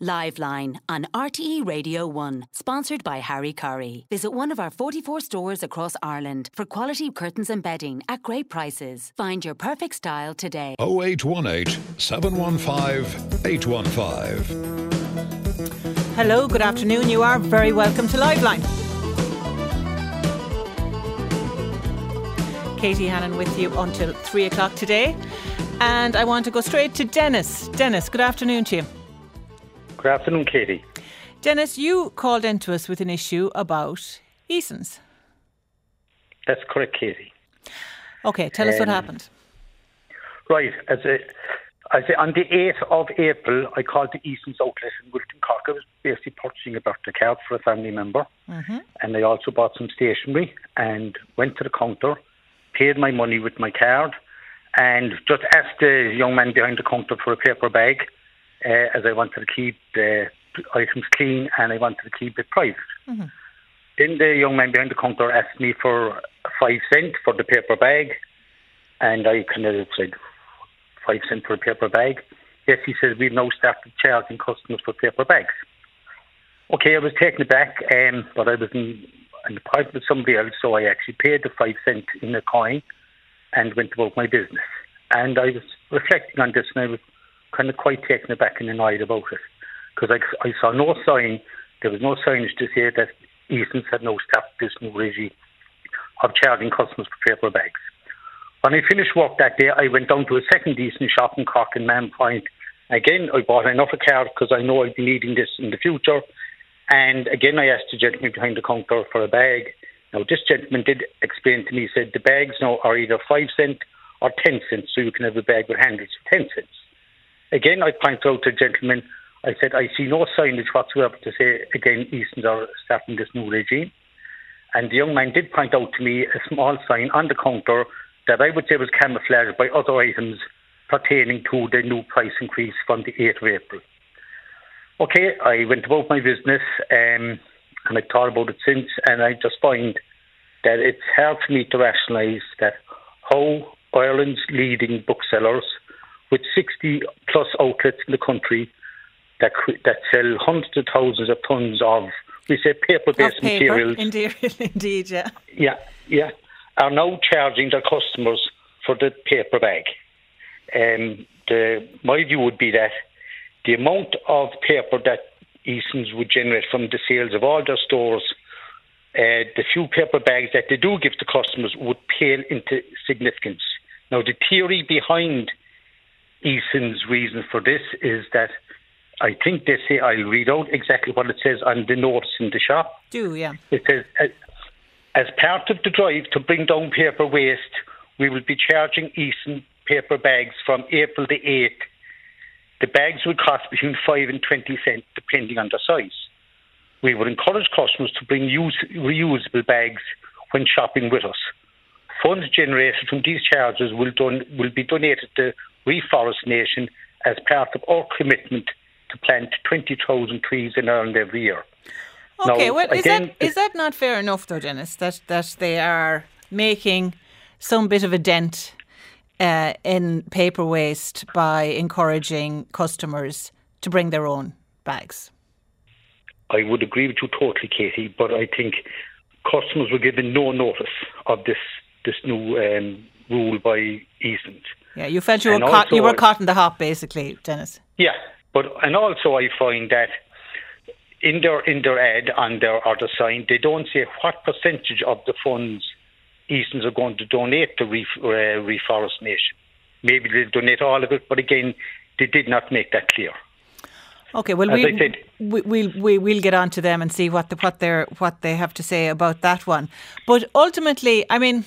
Liveline on RTE Radio 1, sponsored by Harry Curry. Visit one of our 44 stores across Ireland for quality curtains and bedding at great prices. Find your perfect style today. 0818 715 815. Hello, good afternoon. You are very welcome to Liveline. Katie Hannon with you until 3 o'clock today. And I want to go straight to Dennis. Dennis, good afternoon to you. Good afternoon, Katie. Dennis, you called into us with an issue about Eason's. That's correct, Katie. Okay, tell us what happened. Right, on the 8th of April, I called the Eason's outlet in Wilton, Cork. I was basically purchasing a birthday card for a family member. Mm-hmm. And I also bought some stationery and went to the counter, paid my money with my card, and just asked the young man behind the counter for a paper bag, as I wanted to keep the items clean and I wanted to keep it private. Mm-hmm. Then the young man behind the counter asked me for 5 cents for the paper bag, and I kind of said, 5 cents for a paper bag? Yes, he said, we've now started charging customers for paper bags. Okay, I was taken aback, but I was in the part with somebody else, so I actually paid the 5 cents in a coin and went about my business. And I was reflecting on this, and I was kind of quite taken aback and annoyed about it, because I saw no sign, there was no signage to say that Eason's had now started this new regime of charging customers for paper bags. When I finished work that day, I went down to a second Eason's shop in Cork in Man Point. Again, I bought enough a card because I know I'd be needing this in the future. And again, I asked the gentleman behind the counter for a bag. Now, this gentleman did explain to me, he said, the bags now are either 5 cents or 10 cents, so you can have a bag with handles for 10 cents. Again, I pointed out to the gentleman, I said, I see no signage whatsoever to say, again, Eason's are starting this new regime. And the young man did point out to me a small sign on the counter that I would say was camouflaged by other items pertaining to the new price increase from the 8th of April. Okay, I went about my business and I thought about it since, and I just find that it's hard for me to rationalise that how Ireland's leading booksellers, with 60 plus outlets in the country that sell hundreds of thousands of tons of, we say, paper-based materials. Indeed, yeah. Yeah, are now charging their customers for the paper bag. My view would be that the amount of paper that Eason's would generate from the sales of all their stores, the few paper bags that they do give to customers would pale into significance. Now, the theory behind Eason's reason for this is that I think they say, I'll read out exactly what it says on the notice in the shop. Yeah. It says, as part of the drive to bring down paper waste, we will be charging Eason paper bags from April the 8th. The bags will cost between 5 and 20 cents, depending on the size. We would encourage customers to bring reusable bags when shopping with us. Funds generated from these charges will be donated to Reforest Nation as part of our commitment to plant 20,000 trees in Ireland every year. Okay, now, well, is that not fair enough, though, Dennis, that they are making some bit of a dent in paper waste by encouraging customers to bring their own bags? I would agree with you totally, Katie, but I think customers were given no notice of this new rule by Eason's. Yeah, you felt you were caught in the hop, basically, Dennis. Yeah, and also I find that in their ad on the sign, they don't say what percentage of the funds Eason's are going to donate to Reforest Nation. Maybe they'll donate all of it, but again, they did not make that clear. Okay, well, we'll get on to them and see what they have to say about that one. But ultimately, I mean,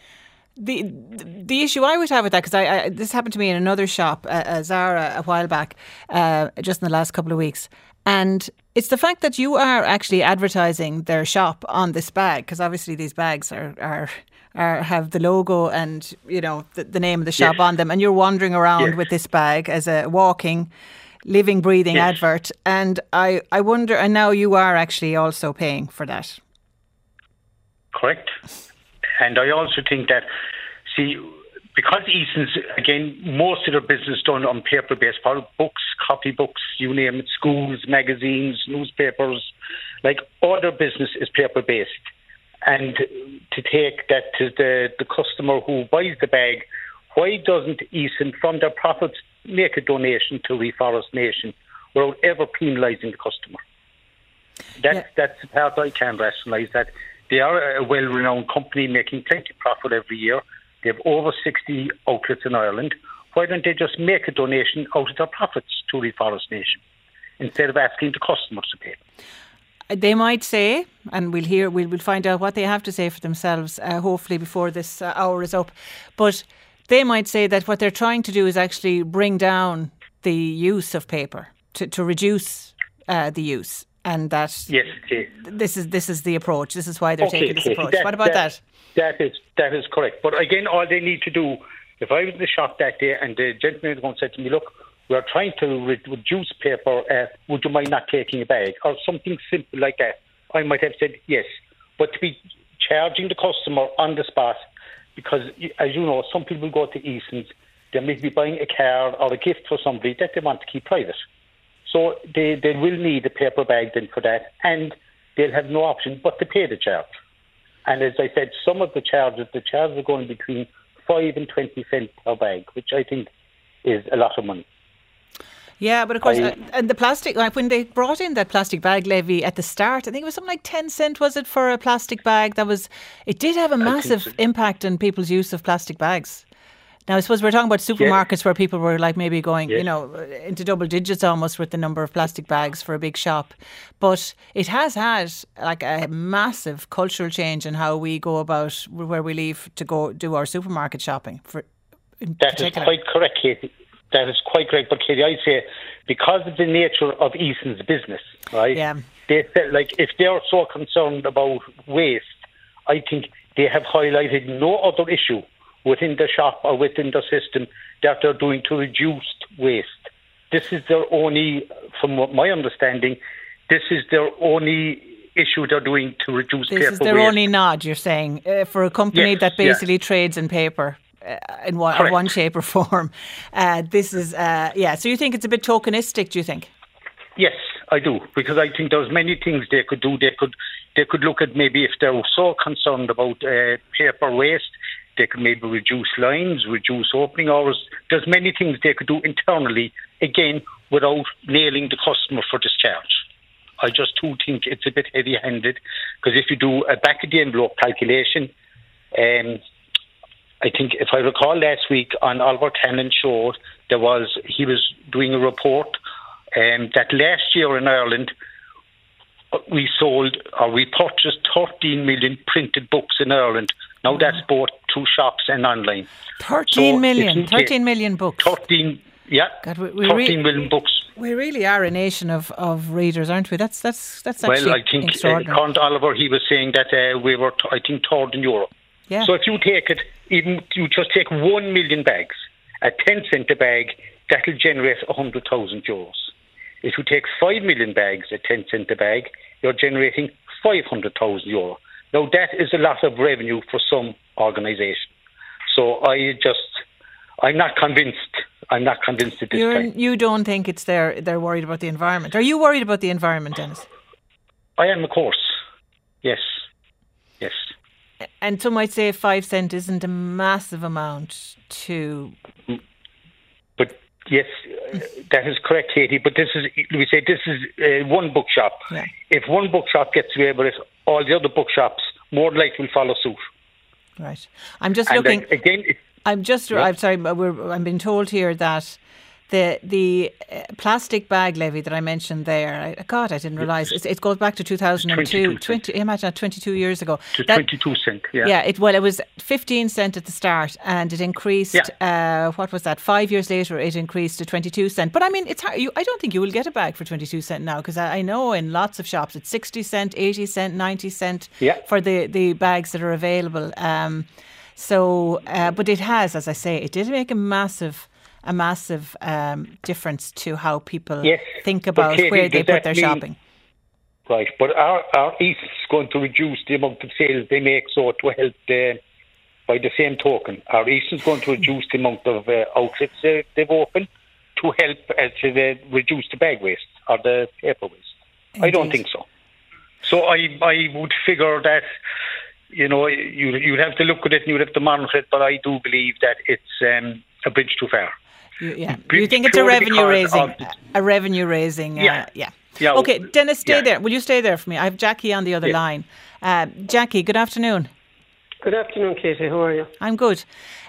the issue I would have with that, because this happened to me in another shop, Zara, a while back, just in the last couple of weeks, and it's the fact that you are actually advertising their shop on this bag, because obviously these bags have the logo and, you know, the name of the shop on them, and you're wandering around with this bag as a walking, living, breathing advert. And I wonder, and now you are actually also paying for that. Correct. And I also think that, see, because Eason's, again, most of their business done on paper-based product, books, copybooks, you name it, schools, magazines, newspapers, like all their business is paper-based. And to take that to the customer who buys the bag, why doesn't Eason, from their profits, make a donation to Reforest Nation without ever penalising the customer? That's the part I can rationalise, that they are a well-renowned company making plenty of profit every year. They have over 60 outlets in Ireland. Why don't they just make a donation out of their profits to Reforest Nation instead of asking the customers to pay? They might say, and we'll find out what they have to say for themselves, hopefully before this hour is up. But they might say that what they're trying to do is actually bring down the use of paper to reduce the use. And that yes, okay. This is the approach. This is why they're taking this approach. What about that? That is correct. But again, all they need to do, if I was in the shop that day and the gentleman was said to me, look, we're trying to reduce paper, would you mind not taking a bag? Or something simple like that. I might have said yes. But to be charging the customer on the spot, because as you know, some people go to Eason's, they may be buying a car or a gift for somebody that they want to keep private. So they will need a paper bag then for that, and they'll have no option but to pay the charge. And as I said, some of the charges are going between 5 and 20 cents per bag, which I think is a lot of money. Yeah, but of course, and the plastic, like when they brought in that plastic bag levy at the start, I think it was something like 10 cents, was it, for a plastic bag? It did have a massive impact on people's use of plastic bags. Now, I suppose we're talking about supermarkets where people were like maybe going, into double digits almost with the number of plastic bags for a big shop. But it has had like a massive cultural change in how we go about where we leave to go do our supermarket shopping. That is quite correct, Katie. That is quite correct. But Katie, I say, because of the nature of Eason's business, right? Yeah. They felt like if they're so concerned about waste, I think they have highlighted no other issue within the shop or within the system that they're doing to reduce waste. This is their only, from my understanding, this is their only issue they're doing to reduce paper waste. This is their only nod, you're saying, for a company that basically trades in paper in one shape or form. This is, so you think it's a bit tokenistic, do you think? Yes, I do, because I think there's many things they could do. They could look at maybe if they're so concerned about paper waste, they could maybe reduce lines, reduce opening hours. There's many things they could do internally, again, without nailing the customer for discharge. I just do think it's a bit heavy-handed, because if you do a back-of-the-envelope calculation, I think if I recall last week on Oliver Cannon showed, he was doing a report that last year in Ireland, we purchased 13 million printed books in Ireland. Now that's both through shops and online. 13 million books. 13 million books. We really are a nation of readers, aren't we? That's actually well, I think extraordinary. Oliver, he was saying that we were, I think, third in Europe. Yeah. So if you take it, even you just take 1 million bags at 10 cent a bag, that'll generate €100,000. If you take 5 million bags at 10 cent a bag, you're generating €500,000. Now, that is a lot of revenue for some organisation. So I'm not convinced. I'm not convinced at this time. You don't think it's they're worried about the environment? Are you worried about the environment, Dennis? I am, of course. Yes. And some might say 5 cent isn't a massive amount to... But yes, that is correct, Katie. But this is one bookshop. Yeah. If one bookshop gets away with it, all the other bookshops more likely will follow suit. Right. I'm just looking... I'm being told here that the plastic bag levy that I mentioned there, I didn't realise, it goes back to 2002. 22 years ago. 22 cents, yeah. Yeah, it was 15 cents at the start, and it increased, 5 years later it increased to 22 cents. But I mean, it's hard, I don't think you will get a bag for 22 cents now, because I know in lots of shops it's 60 cents, 80 cents, 90 cents for the bags that are available. But it has, as I say, it did make a massive difference to how people think about where they put their shopping. Right, but our East is going to reduce the amount of sales they make, so to help the by the same token, are Eason's going to reduce the amount of outlets they've opened to help to reduce the bag waste or the paper waste? Indeed. I don't think so. So I would figure that, you'd have to look at it and you'd have to monitor it, but I do believe that it's a bridge too far. You think it's a revenue raising? Yeah. Okay, Dennis, stay there. Will you stay there for me? I have Jackie on the other line. Jackie, good afternoon. Good afternoon, Katie. How are you? I'm good.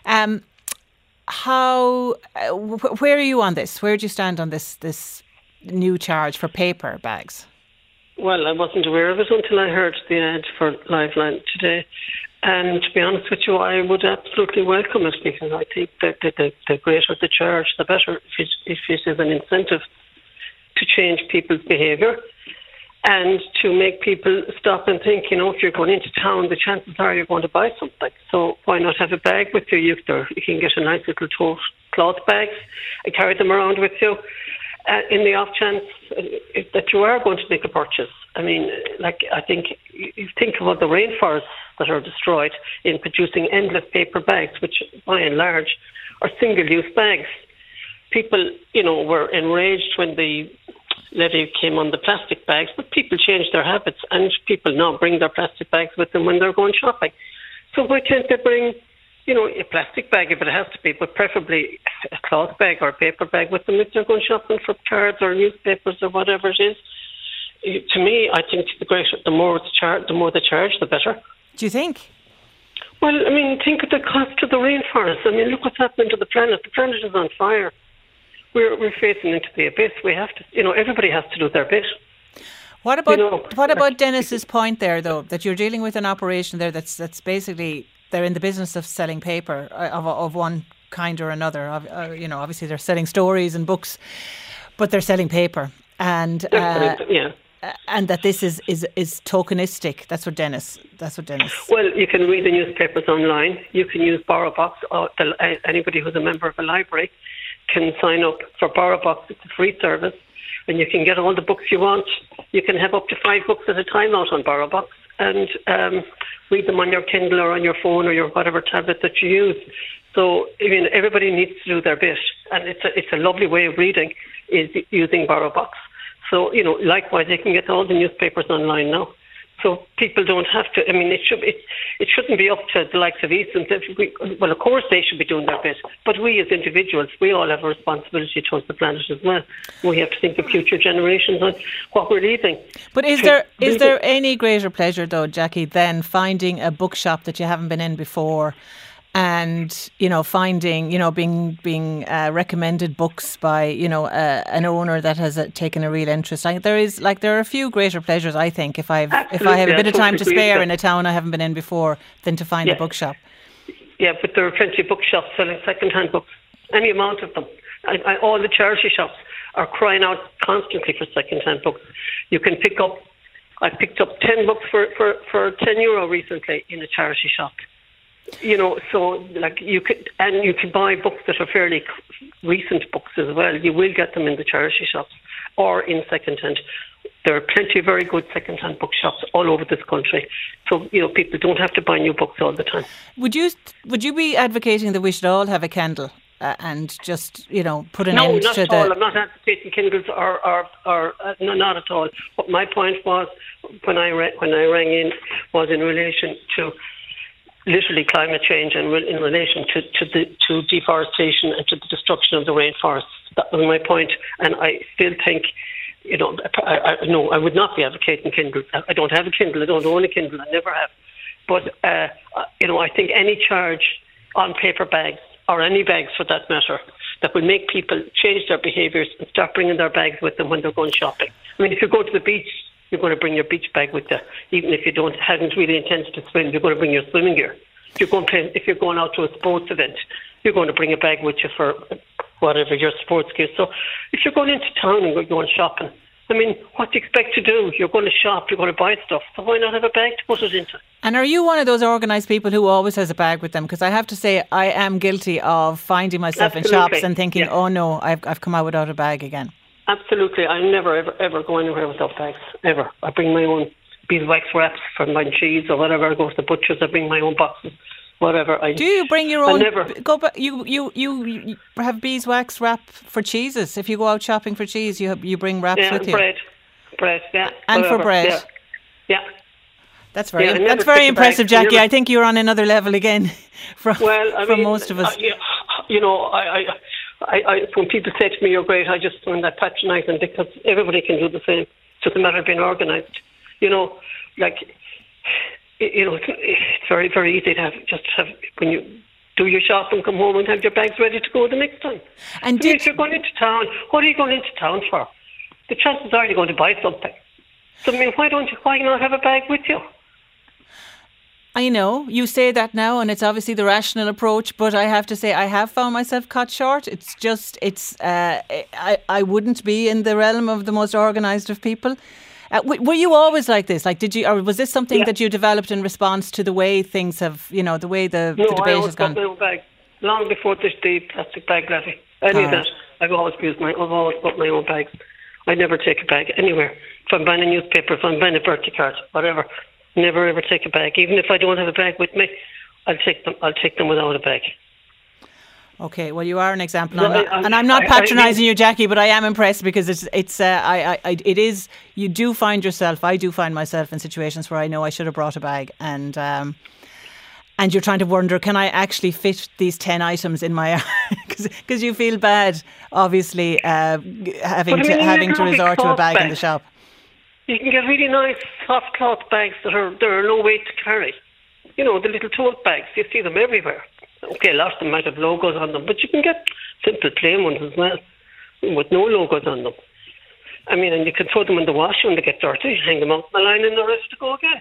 Where are you on this? Where do you stand on this new charge for paper bags? Well, I wasn't aware of it until I heard the ad for Liveline today. And to be honest with you, I would absolutely welcome it, because I think that the greater the charge, the better, if it is an incentive to change people's behaviour and to make people stop and think, if you're going into town, the chances are you're going to buy something. So why not have a bag with you? You can get a nice little tote cloth bags and carry them around with you in the off chance that you are going to make a purchase. I mean, I think you think about the rainforests that are destroyed in producing endless paper bags, which by and large are single-use bags. People, were enraged when the levy came on the plastic bags, but people changed their habits, and people now bring their plastic bags with them when they're going shopping. So why can't they bring, a plastic bag if it has to be, but preferably a cloth bag or a paper bag with them if they're going shopping for cards or newspapers or whatever it is? To me, I think the more the charge, the better. Do you think? Well, I mean, think of the cost to the rainforest. I mean, look what's happening to the planet. The planet is on fire. We're facing into the abyss. We have to, everybody has to do their bit. What about Dennis's point there, though, that you're dealing with an operation there that's basically, they're in the business of selling paper of one kind or another. Obviously they're selling stories and books, but they're selling paper, and and that this is tokenistic. That's what Dennis. Well, you can read the newspapers online. You can use BorrowBox. Anybody who's a member of a library can sign up for BorrowBox. It's a free service, and you can get all the books you want. You can have up to 5 books at a time out on BorrowBox, and read them on your Kindle or on your phone or your whatever tablet that you use. So, everybody needs to do their bit, and it's a lovely way of reading is using BorrowBox. So, likewise, they can get all the newspapers online now. So people don't have to. I mean, it shouldn't be up to the likes of Eason's. Well, of course they should be doing their bit, but we as individuals, we all have a responsibility towards the planet as well. We have to think of future generations and what we're leaving. But is there any greater pleasure, though, Jackie, than finding a bookshop that you haven't been in before? And finding being recommended books by an owner that has taken a real interest. There are a few greater pleasures, I think, if I have a bit of time to spare in a town I haven't been in before, than to find a bookshop. Yeah, but there are plenty of bookshops selling second-hand books, any amount of them. All the charity shops are crying out constantly for second-hand books. You can pick up. I picked up 10 books for €10 recently in a charity shop. So you can buy books that are fairly recent books as well. You will get them in the charity shops or in second-hand. There are plenty of very good second-hand bookshops all over this country. So people don't have to buy new books all the time. Would you be advocating that we should all have a Kindle and just put an end to the? No, not at all. I'm not advocating Kindles or no, not at all. What my point was when I rang in was in relation to literally climate change and in relation to deforestation and to the destruction of the rainforests. That was my point, and I still think, I would not be advocating Kindle. I don't have a Kindle. I don't own a Kindle. I never have. But I think any charge on paper bags or any bags for that matter that will make people change their behaviours and start bringing their bags with them when they're going shopping. I mean, if you go to the beach, you're going to bring your beach bag with you, even if you hadn't really intended to swim. You're going to bring your swimming gear. If you're going out to a sports event, you're going to bring a bag with you for whatever your sports gear. So if you're going into town and you're going shopping, I mean, what do you expect to do? You're going to shop, you're going to buy stuff. So why not have a bag to put it into? And are you one of those organised people who always has a bag with them? Because I have to say, I am guilty of finding myself in shops and thinking, oh no, I've come out without a bag again. Absolutely. I never, ever go anywhere without bags, ever. I bring my own beeswax wraps for my cheese or whatever. I go to the butcher's, I bring my own boxes, whatever. Do you bring your own? You have beeswax wrap for cheeses. If you go out shopping for cheese, you bring wraps with you. bread, yeah. And whatever. For bread, yeah. That's very impressive, Jackie. I think you're on another level again from most of us. I when people say to me, "You're great," I just find that patronising, because everybody can do the same. It's just a matter of being organised. It's very, very easy to have when you do your shopping, come home and have your bags ready to go the next time. And if you're going into town, what are you going into town for? The chances are you're going to buy something. So why not have a bag with you? I know you say that now, and it's obviously the rational approach, but I have to say I have found myself caught short. I wouldn't be in the realm of the most organised of people. Were you always like this? Or was this something that you developed in response to the way things have, the way the debate has gone? No, I always got my own bag long before the plastic bag levy. That. I've always got my own bags. I never take a bag anywhere. If I'm buying a newspaper, if I'm buying a birthday card, whatever. Never ever take a bag. Even if I don't have a bag with me, I'll take them without a bag. Okay, well, you are an example, I'm not patronising you, Jackie, but I am impressed, because it is. You do find yourself. I do find myself in situations where I know I should have brought a bag, and you're trying to wonder, can I actually fit these 10 items in my? Because you feel bad, obviously, having to resort to a bag in the shop. You can get really nice soft cloth bags that are low weight to carry. The little tote bags. You see them everywhere. Okay, a lot of them might have logos on them, but you can get simple plain ones as well, with no logos on them. I mean, and you can throw them in the wash when they get dirty, hang them out on the line, and they're ready to go again.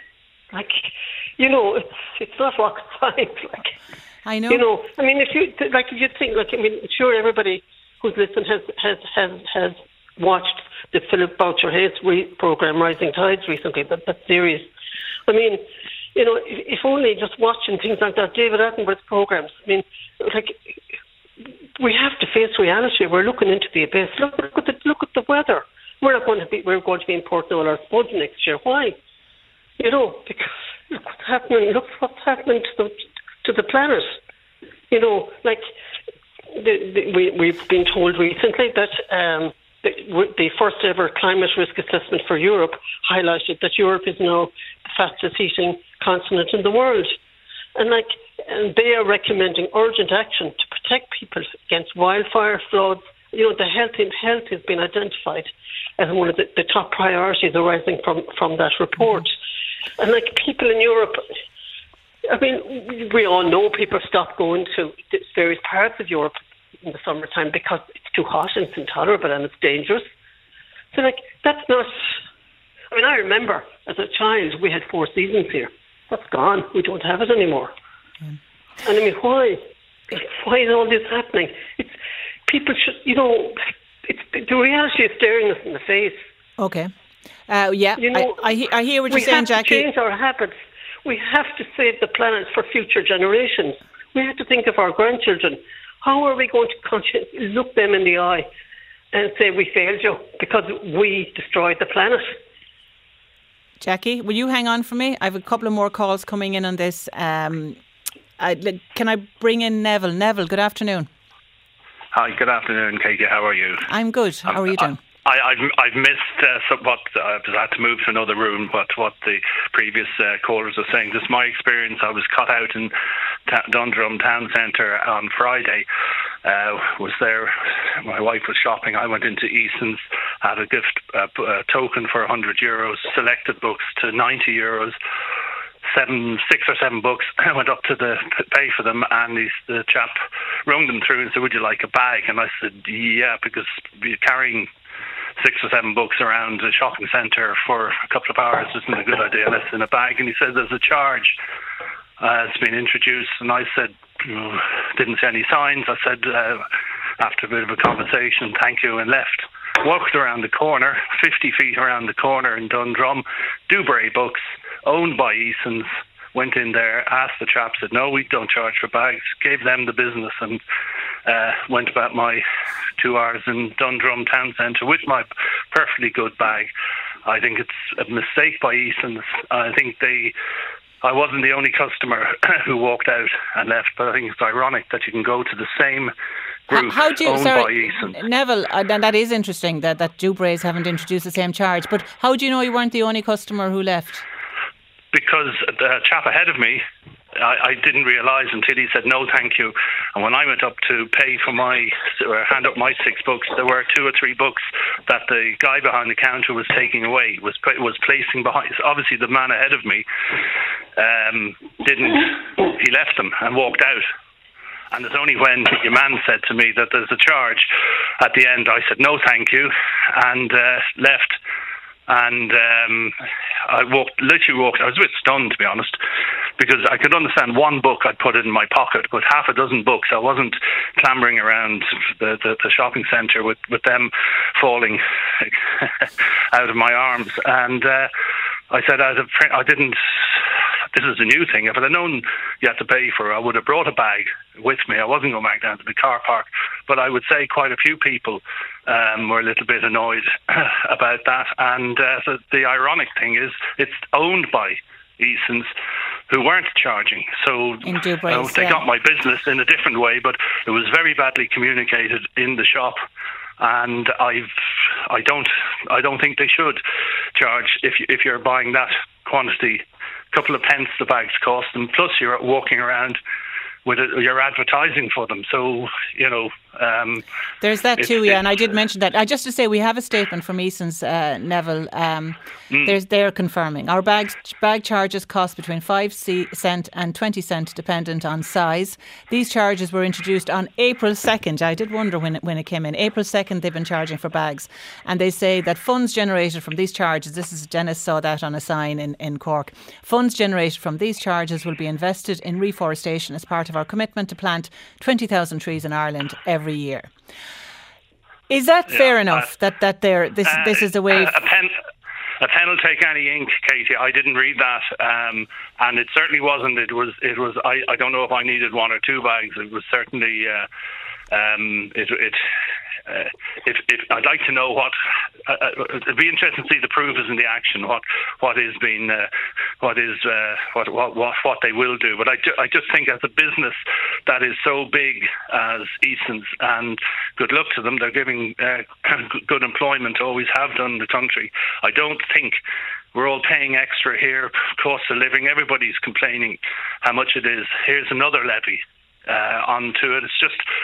It's not rocket science. I know. I mean, if you think, sure, everybody who's listened has watched the Philip Boucher Hayes program Rising Tides recently. That series. I mean, if only just watching things like that, David Attenborough's programs. I mean, we have to face reality. We're looking into the abyss. Look at the weather. We're going to be in Portugal or Spuds next year. Why? Because look what's happening. Look what's happening to the planet. We've been told recently that the first ever climate risk assessment for Europe highlighted that Europe is now the fastest heating continent in the world. And they are recommending urgent action to protect people against wildfire, floods. The health has been identified as one of the top priorities arising from that report. And people in Europe, I mean, we all know people stop going to various parts of Europe in the summertime because it's too hot and it's intolerable and it's dangerous. So that's not. I mean, I remember as a child we had 4 seasons here. That's gone. We don't have it anymore. And I mean, why? Why is all this happening? People should, the reality is staring us in the face. Okay. I hear what you're saying, Jackie. We have to change our habits. We have to save the planet for future generations. We have to think of our grandchildren. How are we going to look them in the eye and say we failed you because we destroyed the planet? Jackie, will you hang on for me? I have a couple of more calls coming in on this. Can I bring in Neville? Neville, good afternoon. Hi, good afternoon, Katie. How are you? I'm good. How are you doing? I've missed what I had to move to another room. What the previous callers were saying. This is my experience. I was cut out in Dundrum Town Centre on Friday. Was there? My wife was shopping. I went into Eason's, had a gift token for €100. Selected books to €90. 6 or 7 books. I went up to pay for them, and the chap rung them through and said, "Would you like a bag?" And I said, "Yeah," because carrying 6 or 7 books around a shopping centre for a couple of hours isn't a good idea unless in a bag. And he said, "There's a charge. It's been introduced." And I said, didn't see any signs. I said, after a bit of a conversation, "Thank you," and left. Walked around the corner, 50 feet around the corner in Dundrum, Dewberry Books, owned by Eason's. Went in there, asked the chap, said, "No, we don't charge for bags." Gave them the business and went about my 2 hours in Dundrum Town Centre with my perfectly good bag. I think it's a mistake by Eason's. I think they I wasn't the only customer who walked out and left, but I think it's ironic that you can go to the same group owned by Eason's. Neville, and that is interesting that Dubrays haven't introduced the same charge, but how do you know you weren't the only customer who left? Because the chap ahead of me, I didn't realise until he said no thank you, and when I went up to pay for hand up my 6 books, there were 2 or 3 books that the guy behind the counter was taking away, was placing behind. Obviously the man ahead of me he left them and walked out, and it's only when your man said to me that there's a charge at the end, I said no thank you and left. And I literally walked. I was a bit stunned, to be honest, because I could understand one book I'd put it in my pocket, but half a dozen books. I wasn't clambering around the shopping centre with them falling out of my arms. And I said, I didn't. This is a new thing. If I'd have known you had to pay for it, I would have brought a bag with me. I wasn't going back down to the car park. But I would say quite a few people were a little bit annoyed about that. And the ironic thing is it's owned by Eason's, who weren't charging. So they got my business in a different way, but it was very badly communicated in the shop. And I don't think they should charge if you're buying that quantity. Couple of pence the bags cost, and plus you're walking around with it, you're advertising for them. So, there's that too, yeah. And I did mention that. Just to say, we have a statement from Eason's, Neville. They're confirming our bag charges cost between 5 cent and 20 cent, dependent on size. These charges were introduced on April 2nd. I did wonder when it came in. April 2nd, they've been charging for bags, and they say that funds generated from these charges. Dennis saw that on a sign in Cork. Funds generated from these charges will be invested in reforestation as part of our commitment to plant 20,000 trees in Ireland every year. Is that fair enough? That this is the way. A pen will take any ink, Katie. I didn't read that, and it certainly wasn't. It was. I don't know if I needed 1 or 2 bags. It was certainly. If I'd like to know what it'd be interesting to see the proof is in the action. What they will do. But I just think as a business that is so big as Eason's, and good luck to them, they're giving good employment, always have done in the country. I don't think we're all paying extra here, cost of living. Everybody's complaining how much it is. Here's another levy onto it.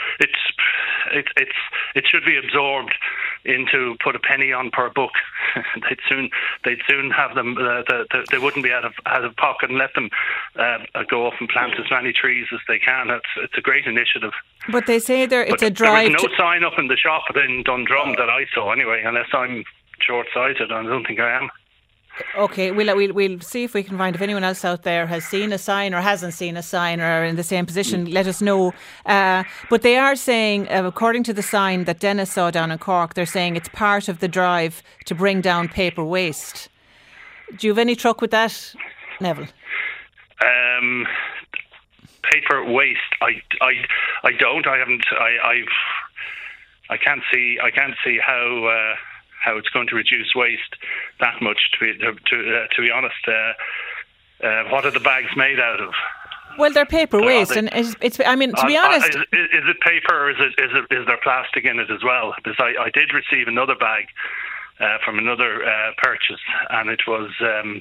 It should be absorbed into put a penny on per book. they'd soon have them. They wouldn't be out of pocket and let them go off and plant as many trees as they can. It's a great initiative. But they say it's a drive. There was no sign up in the shop in Dundrum that I saw anyway, unless I'm short-sighted. I don't think I am. Okay, we'll see if we can find if anyone else out there has seen a sign or hasn't seen a sign or are in the same position. Let us know. But they are saying, according to the sign that Dennis saw down in Cork, they're saying it's part of the drive to bring down paper waste. Do you have any truck with that, Neville? Paper waste. I don't. I haven't. I can't see how it's going to reduce waste that much. To be honest, what are the bags made out of? Well, they're paper waste, and it's. I mean, to be honest, is it paper or is there plastic in it as well? Because I did receive another bag from another purchase, and it was.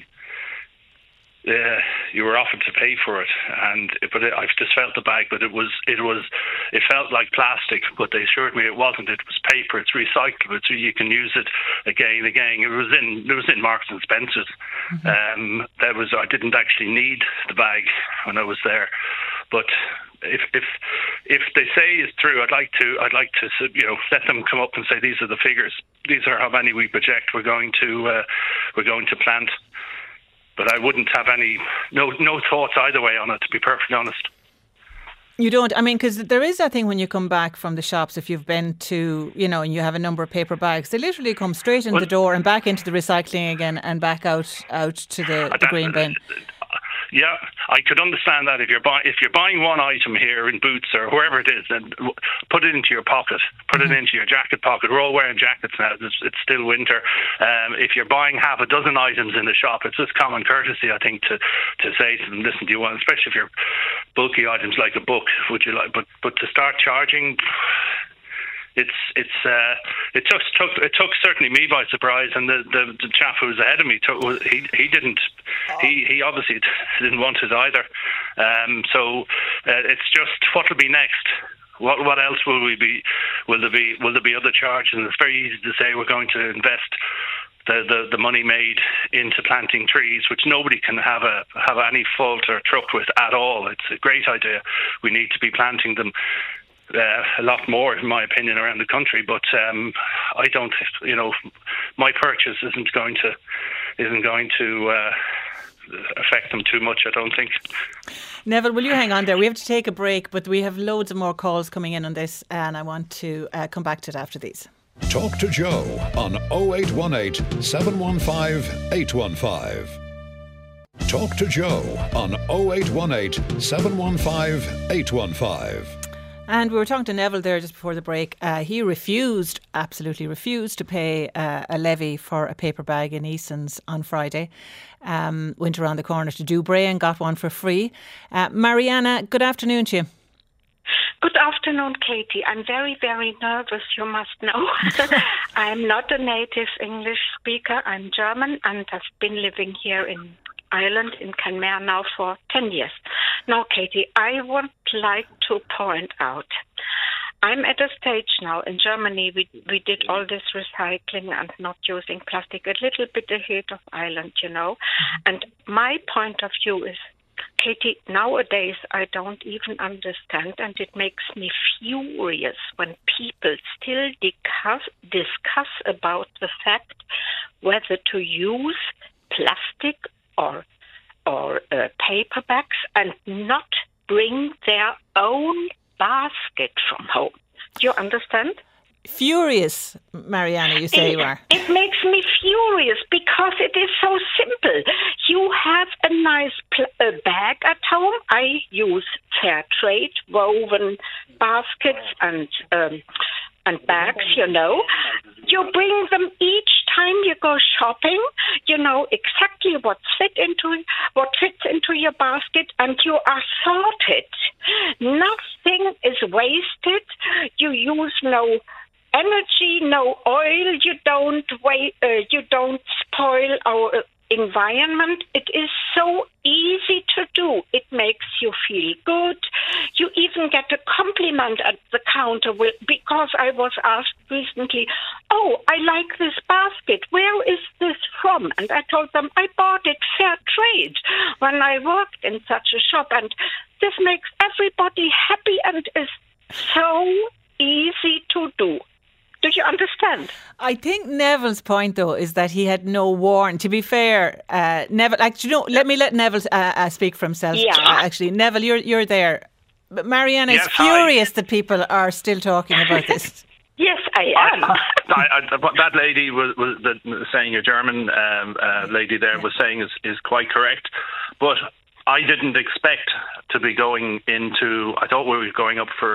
You were offered to pay for it, but I've just felt the bag, but it felt like plastic, but they assured me it wasn't. It was paper. It's recyclable, so you can use it again and again. It was in Marks and Spencer's. Mm-hmm. I didn't actually need the bag when I was there, but if they say it's true, I'd like to let them come up and say these are the figures. These are how many we project we're going to plant. But I wouldn't have no thoughts either way on it, to be perfectly honest. You don't? I mean, because there is that thing when you come back from the shops, if you've been to, and you have a number of paper bags, they literally come straight in the door and back into the recycling again and back out to the green bin. Yeah, I could understand that if you're buying one item here in Boots or wherever it is, then put it into your pocket, put it into your jacket pocket. We're all wearing jackets now. It's still winter. If you're buying half a dozen items in the shop, it's just common courtesy, I think, to say to them, listen, do you want, especially if you're bulky items like a book, would you like? But to start charging. It took certainly me by surprise, and the chap who was ahead of me he obviously didn't want it either. So it's just what will be next. What else will we be? Will there be other charges? And it's very easy to say we're going to invest the money made into planting trees, which nobody can have any fault or truck with at all. It's a great idea. We need to be planting them. A lot more, in my opinion, around the country, but I don't. My purchase isn't going to affect them too much, I don't think. Neville, will you hang on there? We have to take a break, but we have loads of more calls coming in on this, and I want to come back to it after these. Talk to Joe on 0818 715 815. Talk to Joe on 0818 715 815. And we were talking to Neville there just before the break. He absolutely refused to pay a levy for a paper bag in Eason's on Friday. Went around the corner to Dubray and got one for free. Mariana, good afternoon to you. Good afternoon, Katie. I'm very, very nervous, you must know. I'm not a native English speaker. I'm German and I've been living here in Ireland, in Kenmare now for 10 years. Now, Katie, I would like to point out, I'm at a stage now in Germany, we did all this recycling and not using plastic a little bit ahead of Ireland, And my point of view is, Katie, nowadays I don't even understand, and it makes me furious when people still discuss about the fact whether to use plastic or paper bags and not bring their own basket from home. Do you understand? Furious, Mariana, you say you are. It makes me furious because it is so simple. You have a nice bag at home. I use fair trade woven baskets and bags, You bring them each time you go shopping. You know exactly what fits into your basket, and you are sorted. Nothing is wasted. You use no energy, no oil. You don't spoil our environment. It is so easy to do. It makes you feel good. You even get a compliment at the counter because I was asked recently, oh, I like this basket. Where is this from? And I told them I bought it fair trade when I worked in such a shop. And this makes everybody happy and is so easy to do. Do you understand? I think Neville's point, though, is that he had no warning. To be fair, Neville, let me let Neville speak for himself. Yeah. Actually, Neville, you're there. But Mariana is furious that people are still talking about this. Yes, I am. That lady was saying, your German lady there was saying is quite correct. But I didn't expect to be going into. I thought we were going up for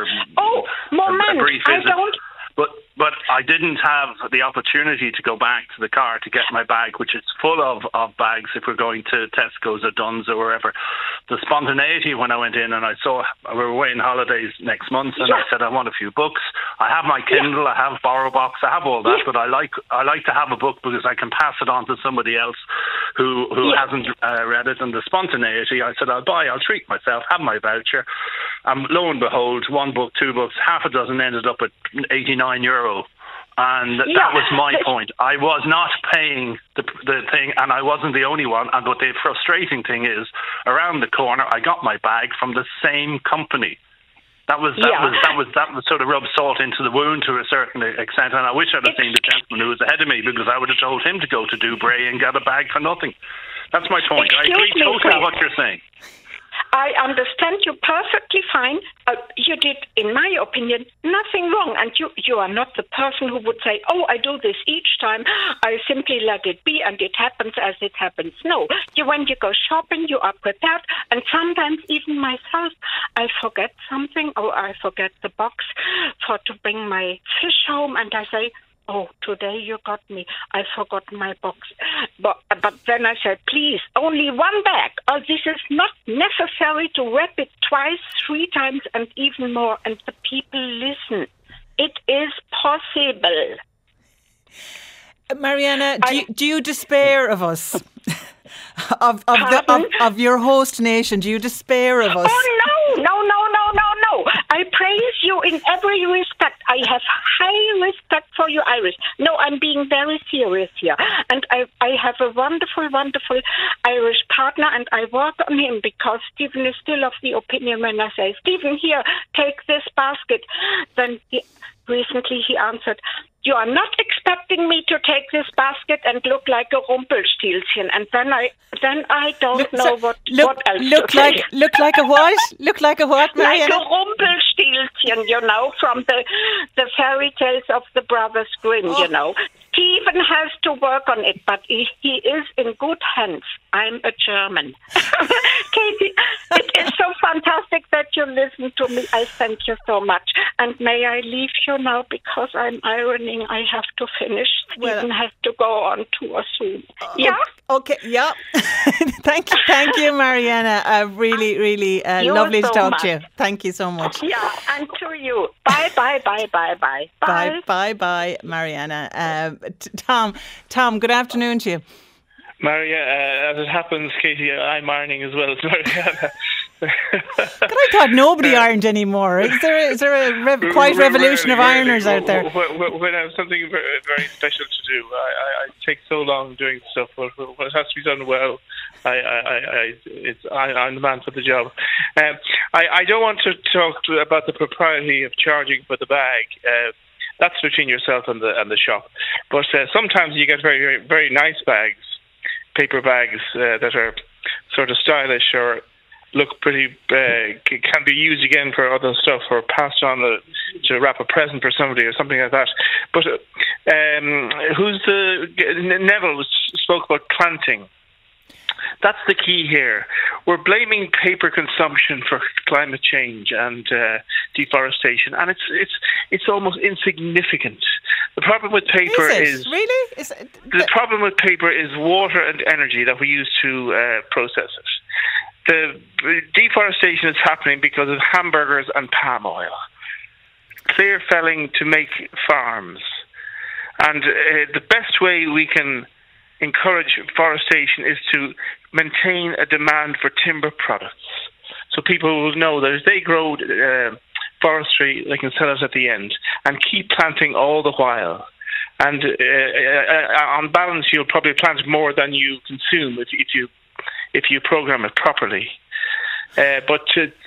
a brief visit. But I didn't have the opportunity to go back to the car to get my bag, which is full of bags if we're going to Tesco's or Dunn's or wherever. The spontaneity when I went in and I saw we were away on holidays next month, and I said I want a few books. I have my Kindle, I have BorrowBox, I have all that, but I like to have a book because I can pass it on to somebody else who hasn't read it. And the spontaneity, I said I'll treat myself, have my voucher. Lo and behold, one book, two books, half a dozen ended up at €89. And that was my point. I was not paying the thing, and I wasn't the only one. And but the frustrating thing is, around the corner, I got my bag from the same company. That was sort of rubbed salt into the wound to a certain extent. And I wish I'd have seen the gentleman who was ahead of me, because I would have told him to go to Dubray and get a bag for nothing. That's my point. I agree totally with what you're saying. I understand you perfectly fine. You did, in my opinion, nothing wrong. And you are not the person who would say, oh, I do this each time. I simply let it be and it happens as it happens. No, when you go shopping, you are prepared. And sometimes even myself, I forget something, or I forget the box to bring my fish home, and I say, oh, today you got me. I forgot my box. But then I said, please, only one bag. Oh, this is not necessary to wrap it twice, 3 times, and even more. And the people listen. It is possible. Mariana, do you despair of us? of your host nation? Do you despair of us? Oh, no. I praise you in every respect. I have high respect for you, Irish. No, I'm being very serious here. And I have a wonderful, wonderful Irish partner, and I work on him because Stephen is still of the opinion when I say, Stephen, here, take this basket. Then recently he answered, you are not expecting me to take this basket and look like a Rumpelstilzchen. And then I don't know what else to say. Look like a what? Look like a what, Mariana? Like a Rumpelstilzchen, from the fairy tales of the Brothers Grimm, Stephen has to work on it, but he is in good hands. I'm a German. Katie, it is so fantastic that you listen to me. I thank you so much. And may I leave you now because I'm ironing. I have to finish. Stephen has to go on tour soon. Yeah? Okay, yeah. Thank you, Mariana. Really, really lovely to talk to you. Thank you so much. Yeah, and to you. Bye, bye, bye, bye, bye. Bye, bye, bye, Mariana. Tom, good afternoon to you. Maria, as it happens, Katie, I'm ironing as well as Mariana. But I thought nobody ironed anymore. Is there a quiet revolution of ironers out there? When I have something very, very special to do, I take so long doing stuff, but when it has to be done well, I'm the man for the job. I don't want to talk about the propriety of charging for the bag. That's between yourself and the shop. But sometimes you get very, very nice bags, paper bags that are sort of stylish or look pretty, can be used again for other stuff or passed on to wrap a present for somebody or something like that. But Neville spoke about planting. That's the key here. We're blaming paper consumption for climate change and deforestation, and it's almost insignificant. The problem with paper the problem with paper is water and energy that we use to process it. The deforestation is happening because of hamburgers and palm oil, clear felling to make farms, and the best way we can encourage forestation is to maintain a demand for timber products. So people will know that if they grow forestry, they can sell it at the end and keep planting all the while. And on balance, you'll probably plant more than you consume if you program it properly. But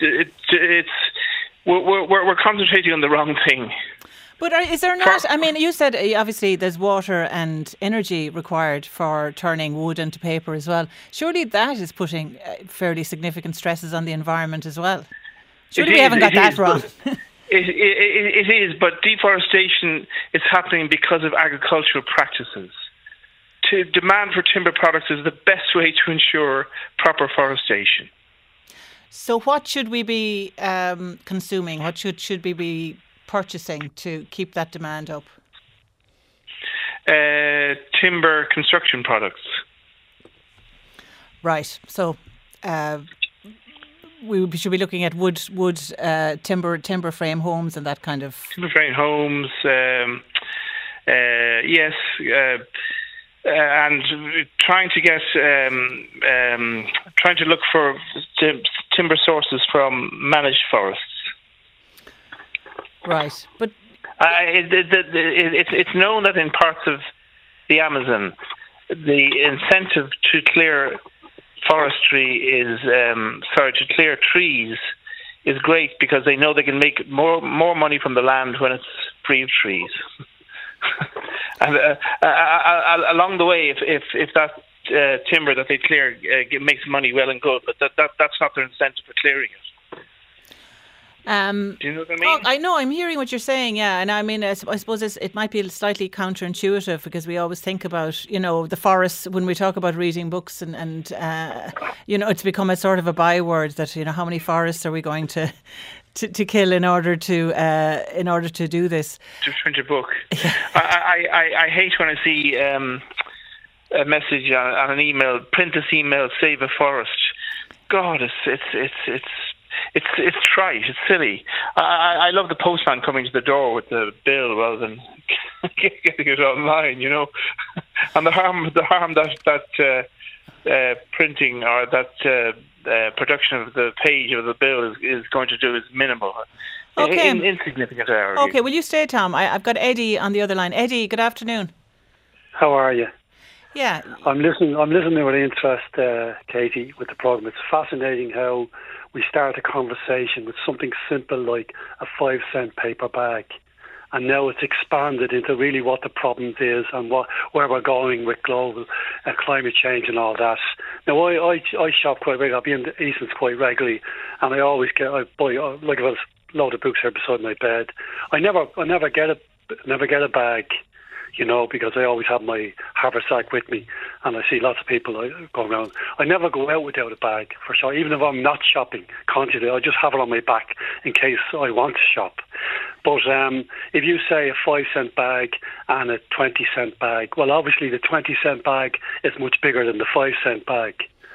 we're concentrating on the wrong thing. But is there not, I mean, you said obviously there's water and energy required for turning wood into paper as well. Surely that is putting fairly significant stresses on the environment as well. Surely we haven't got that wrong. It is, but deforestation is happening because of agricultural practices. To demand for timber products is the best way to ensure proper forestation. So what should we be consuming? What should we be purchasing to keep that demand up? Timber construction products. Right. So we should be looking at wood timber frame homes and that kind of... Timber frame homes, yes. And trying to get, trying to look for timber sources from managed forests. Right, but it's known that in parts of the Amazon, the incentive to clear forestry is to clear trees is great because they know they can make more money from the land when it's free of trees. And along the way, if that timber that they clear makes money well and good, but that's not their incentive for clearing it. Do you know what I mean? Oh, I know, I'm hearing what you're saying, yeah. And I mean, I suppose it might be slightly counterintuitive because we always think about, the forests when we talk about reading books and it's become a sort of a byword that, how many forests are we going to kill in order to do this? To print a book. I hate when I see a message on an email, print this email, save a forest. God, it's trite. It's silly. I love the postman coming to the door with the bill rather than getting it online. And the harm that printing or that production of the page of the bill is going to do is minimal. Okay. Insignificant error. Okay, will you stay, Tom? I've got Eddie on the other line. Eddie, good afternoon. How are you? Yeah. I'm listening with interest, Katie, with the programme. It's fascinating how we start a conversation with something simple like a 5-cent paper bag, and now it's expanded into really what the problem is and where we're going with global climate change and all that. Now, I shop quite regularly. I'll be in the Easons quite regularly, and I buy like a load of books here beside my bed. I never get a bag. Because I always have my haversack with me, and I see lots of people going around. I never go out without a bag, for sure. Even if I'm not shopping consciously, I just have it on my back in case I want to shop. But if you say a 5-cent bag and a 20-cent bag, well, obviously the 20-cent bag is much bigger than the 5-cent bag.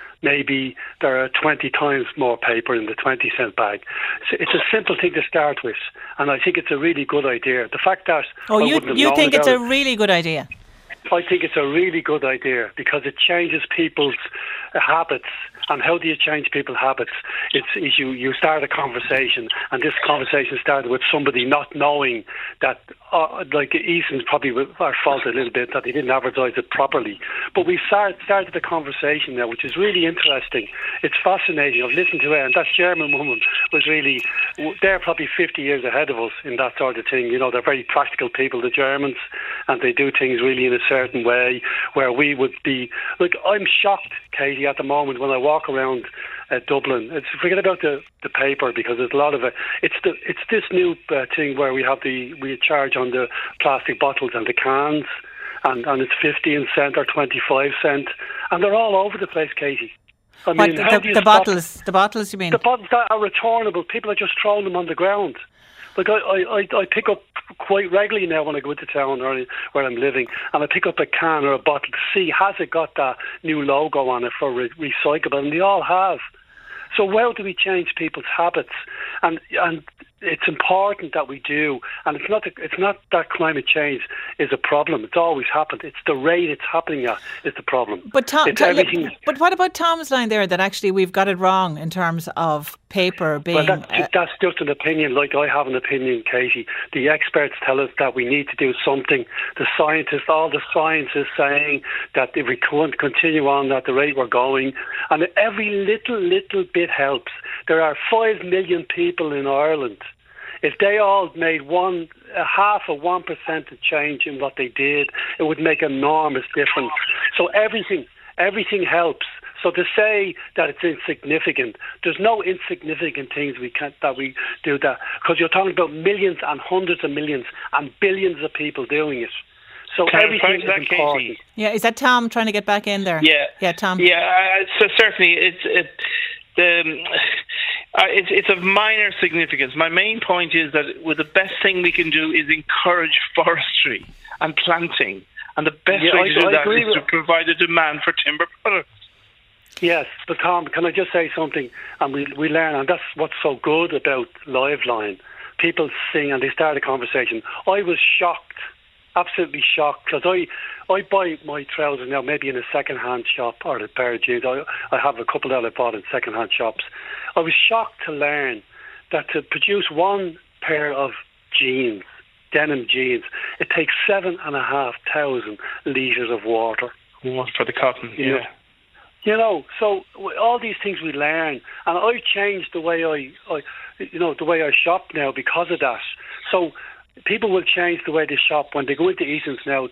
Maybe there are 20 times more paper in the 20-cent bag. So it's a simple thing to start with, and I think it's a really good idea. The fact that you think it's a really good idea? I think it's a really good idea because it changes people's habits. And how do you change people's habits? It's you start a conversation, and this conversation started with somebody not knowing that, like Eason's probably our fault a little bit that they didn't advertise it properly. But we started the conversation now, which is really interesting. It's fascinating. I've listened to it, and that German woman was really, they're probably 50 years ahead of us in that sort of thing. They're very practical people, the Germans, and they do things really in a certain way where we would be, like, I'm shocked, Katie, at the moment when I walk around Dublin. Forget about the paper because there's a lot of it. It's this new thing where we charge on the plastic bottles and the cans, and it's 15 cent or 25 cent, and they're all over the place, Katie. I mean, the bottles, you mean? The bottles that are returnable. People are just throwing them on the ground. Like I pick up quite regularly now when I go into town or where I'm living, and I pick up a can or a bottle to see has it got that new logo on it for recyclable, and they all have. So how do we change people's habits? And it's important that we do. And it's not that climate change is a problem. It's always happened. It's the rate it's happening at is the problem. But but what about Tom's line there that actually we've got it wrong in terms of paper being... Well, that's just an opinion. Like I have an opinion, Katie. The experts tell us that we need to do something. All the science is saying that if we can't continue on at the rate we're going, and every little bit helps. There are 5 million people in Ireland. If they all made half of 1% of change in what they did, it would make an enormous difference. So everything helps. So to say that it's insignificant, there's no insignificant things that we do that, because you're talking about millions and hundreds of millions and billions of people doing it. So everything is important. Katie? Yeah, is that Tom trying to get back in there? Yeah, Tom. Yeah, so certainly it's of minor significance. My main point is that the best thing we can do is encourage forestry and planting, and the best way to do that is to provide a demand for timber products. Yes, but Tom, can I just say something? And we learn, and that's what's so good about Liveline. People sing and they start a conversation. I was shocked, absolutely shocked, because I buy my trousers now maybe in a second-hand shop or a pair of jeans. I have a couple that I bought in second-hand shops. I was shocked to learn that to produce one pair of jeans, denim jeans, it takes 7,500 litres of water. For the cotton, yeah. So all these things we learn, and I've changed the way I shop now because of that. So people will change the way they shop when they go into Eason's now.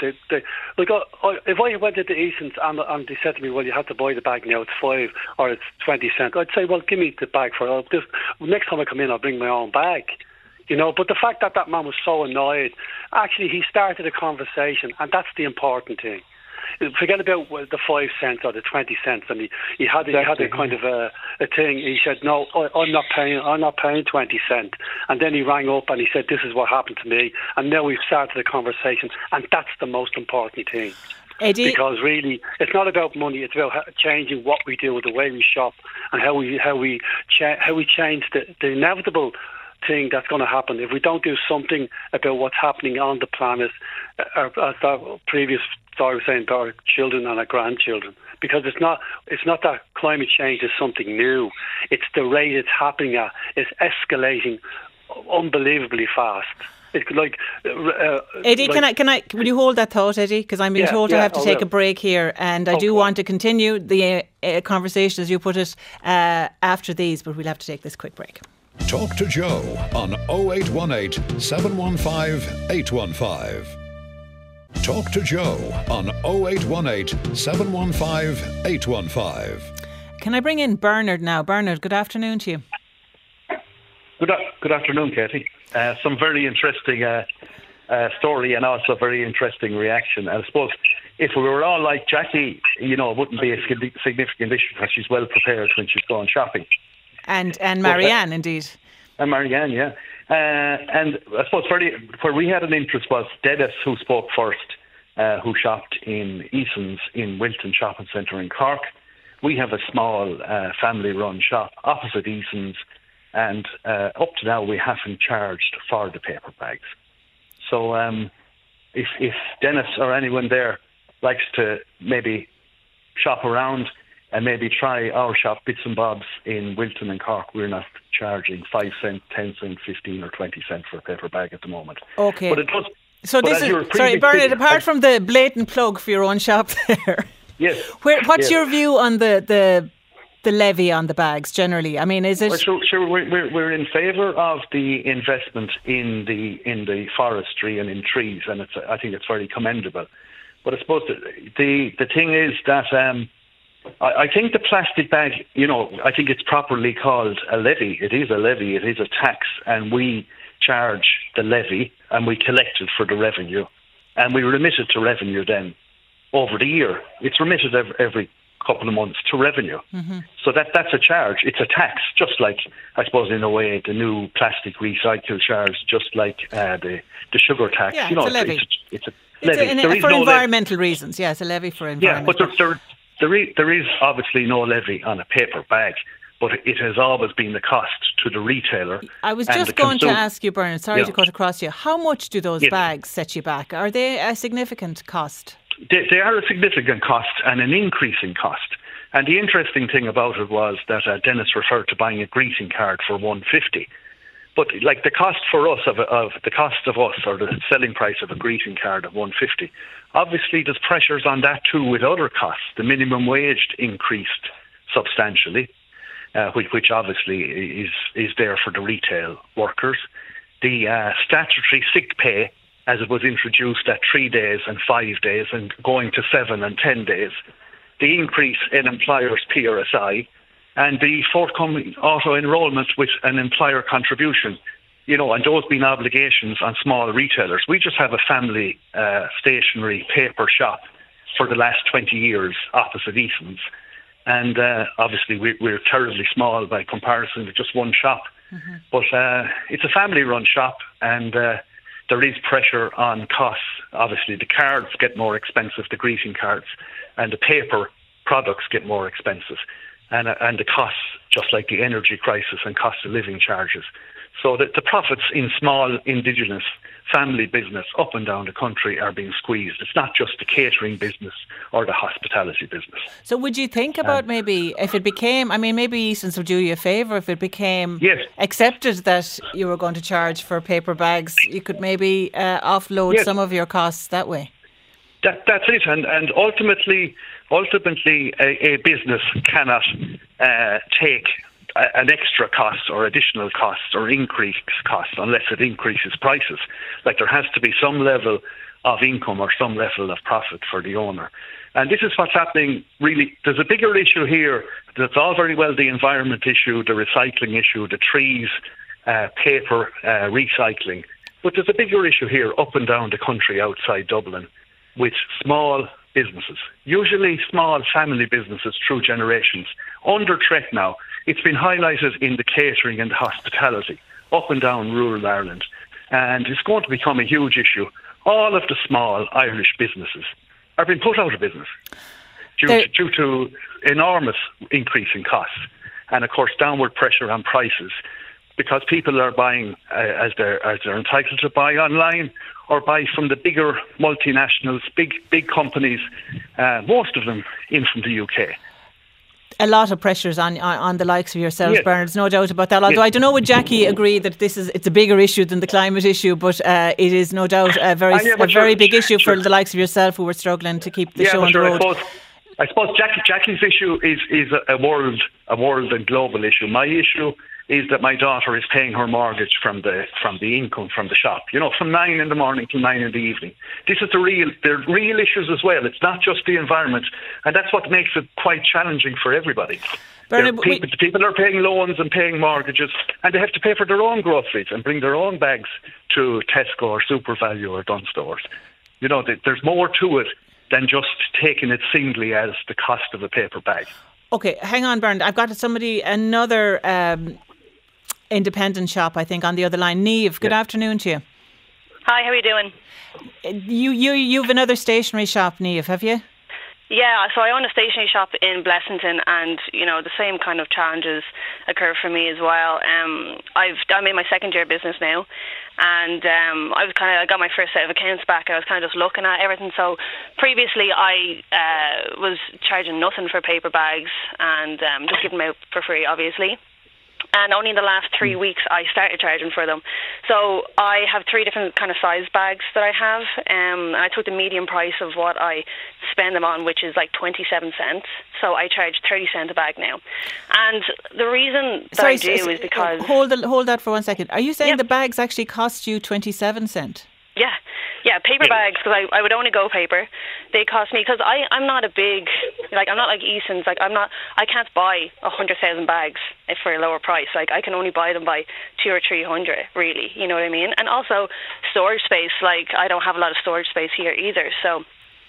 If I went into Eason's and they said to me, well, you have to buy the bag now, it's 5 or it's 20 cents, I'd say, well, give me the bag for it. Next time I come in, I'll bring my own bag. But the fact that man was so annoyed, actually he started a conversation, and that's the important thing. Forget about the 5 cents or the 20 cents. And he had a kind of a thing. He said, "No, I'm not paying 20 cents." And then he rang up and he said, "This is what happened to me." And now we've started a conversation, and that's the most important thing. Eddie? Because really, it's not about money. It's about changing what we do, the way we shop, and how we change the inevitable thing that's going to happen if we don't do something about what's happening on the planet, as the previous story was saying, about our children and our grandchildren. Because it's not that climate change is something new. It's the rate it's happening at. It's escalating unbelievably fast. It's like Eddie, will you hold that thought, Eddie? Because I'm being told I have to take a break here, and I do want to continue the conversation, as you put it, after these, but we'll have to take this quick break. Talk to Joe on 0818 715 815. Talk to Joe on 0818 715 815. Can I bring in Bernard now? Bernard, good afternoon to you. Good afternoon, Katie. Some very interesting story and also very interesting reaction. I suppose if we were all like Jackie, it wouldn't be a significant issue because she's well prepared when she's going shopping. And Marianne, indeed. And Marianne, yeah. And I suppose where we had an interest was Dennis, who spoke first, who shopped in Eason's in Wilton Shopping Centre in Cork. We have a small family-run shop opposite Eason's, and up to now we haven't charged for the paper bags. So if Dennis or anyone there likes to maybe shop around and maybe try our shop, Bits and Bobs in Wilton and Cork, we're not charging 5 cents, 10 cents, 15 or 20 cents for a paper bag at the moment. Okay. But it does. So this is, sorry, Bernard, apart from the blatant plug for your own shop there, yes. What's your view on the levy on the bags generally? I mean, is it? Well, sure, we're in favour of the investment in the forestry and in trees, and I think it's very commendable. But I suppose the thing is that I think the plastic bag, I think it's properly called a levy. It is a levy. It is a tax, and we charge the levy and we collect it for the revenue, and we remit it to revenue then over the year. It's remitted every couple of months to revenue. Mm-hmm. So that's a charge. It's a tax, just like, I suppose, in a way, the new plastic recycle charge, just like the sugar tax. Yeah, it's a levy. It's a levy. For environmental reasons. Yeah, it's a levy for environmental. Yeah, but there is obviously no levy on a paper bag, but it has always been the cost to the retailer. I was just going to ask you, Bernard, sorry to cut across you, how much do those bags set you back? Are they a significant cost? They are a significant cost and an increasing cost. And the interesting thing about it was that Dennis referred to buying a greeting card for $1.50. But like the cost for us or the selling price of a greeting card of $1.50, obviously there's pressures on that too with other costs. The minimum wage increased substantially, which obviously is there for the retail workers. The statutory sick pay, as it was introduced at 3 days and 5 days and going to 7 and 10 days, the increase in employers' PRSI, and the forthcoming auto-enrolment with an employer contribution, and those being obligations on small retailers. We just have a family stationery paper shop for the last 20 years opposite Eason's. And obviously we're terribly small by comparison to just one shop. Mm-hmm. But it's a family-run shop, and there is pressure on costs. Obviously the cards get more expensive, the greeting cards, and the paper products get more expensive. And the costs, just like the energy crisis and cost of living charges. So that the profits in small indigenous family business up and down the country are being squeezed. It's not just the catering business or the hospitality business. So would you think about maybe if it became, maybe Eason's would do you a favour if it became accepted that you were going to charge for paper bags, you could maybe offload some of your costs that way? That's it, and ultimately a business cannot take an extra cost or additional cost or increased cost unless it increases prices. Like there has to be some level of income or some level of profit for the owner. And this is what's happening, really. There's a bigger issue here. That's all very well the environment issue, the recycling issue, the trees, paper, recycling. But there's a bigger issue here up and down the country outside Dublin with small businesses, usually small family businesses through generations, under threat now. It's been highlighted in the catering and the hospitality up and down rural Ireland. And it's going to become a huge issue. All of the small Irish businesses are being put out of business due to enormous increase in costs and, of course, downward pressure on prices because people are buying as they're entitled to buy online or buy from the bigger multinationals, big companies, most of them in from the UK. A lot of pressures on the likes of yourselves, yes. Bernard, no doubt about that. Although I don't know, would Jackie agree that it's a bigger issue than the climate issue, but it is no doubt a very big issue for the likes of yourself who were struggling to keep the show on the road. I suppose Jackie's issue is a world and global issue. My issue is that my daughter is paying her mortgage from the income from the shop, from 9 in the morning till 9 in the evening. This is the real issues as well. It's not just the environment, and that's what makes it quite challenging for everybody. Bernard, people are paying loans and paying mortgages, and they have to pay for their own groceries and bring their own bags to Tesco or SuperValu or Dunnes Stores. There's more to it than just taking it singly as the cost of a paper bag. Okay, hang on, Bernard. I've got another independent shop, I think, on the other line. Niamh, good afternoon to you. Hi, how are you doing? You've another stationery shop, Niamh, have you? Yeah, so I own a stationery shop in Blessington, and the same kind of challenges occur for me as well. I'm in my second year business now, and I got my first set of accounts back. I was kind of just looking at everything. So previously, I was charging nothing for paper bags and just giving them out for free, obviously. And only in the last 3 weeks I started charging for them. So I have 3 different kind of size bags that I have, and I took the medium price of what I spend them on, which is like 27 cents. So I charge 30 cents a bag now. And the reason that I do is because... Hold that for 1 second. Are you saying the bags actually cost you 27 cents? Yeah, paper bags, because I would only go paper. They cost me, because I'm not a big, I'm not like Eason's, I can't buy 100,000 bags for a lower price. I can only buy them by 200 or 300, really, you know what I mean? And also storage space, I don't have a lot of storage space here either, so...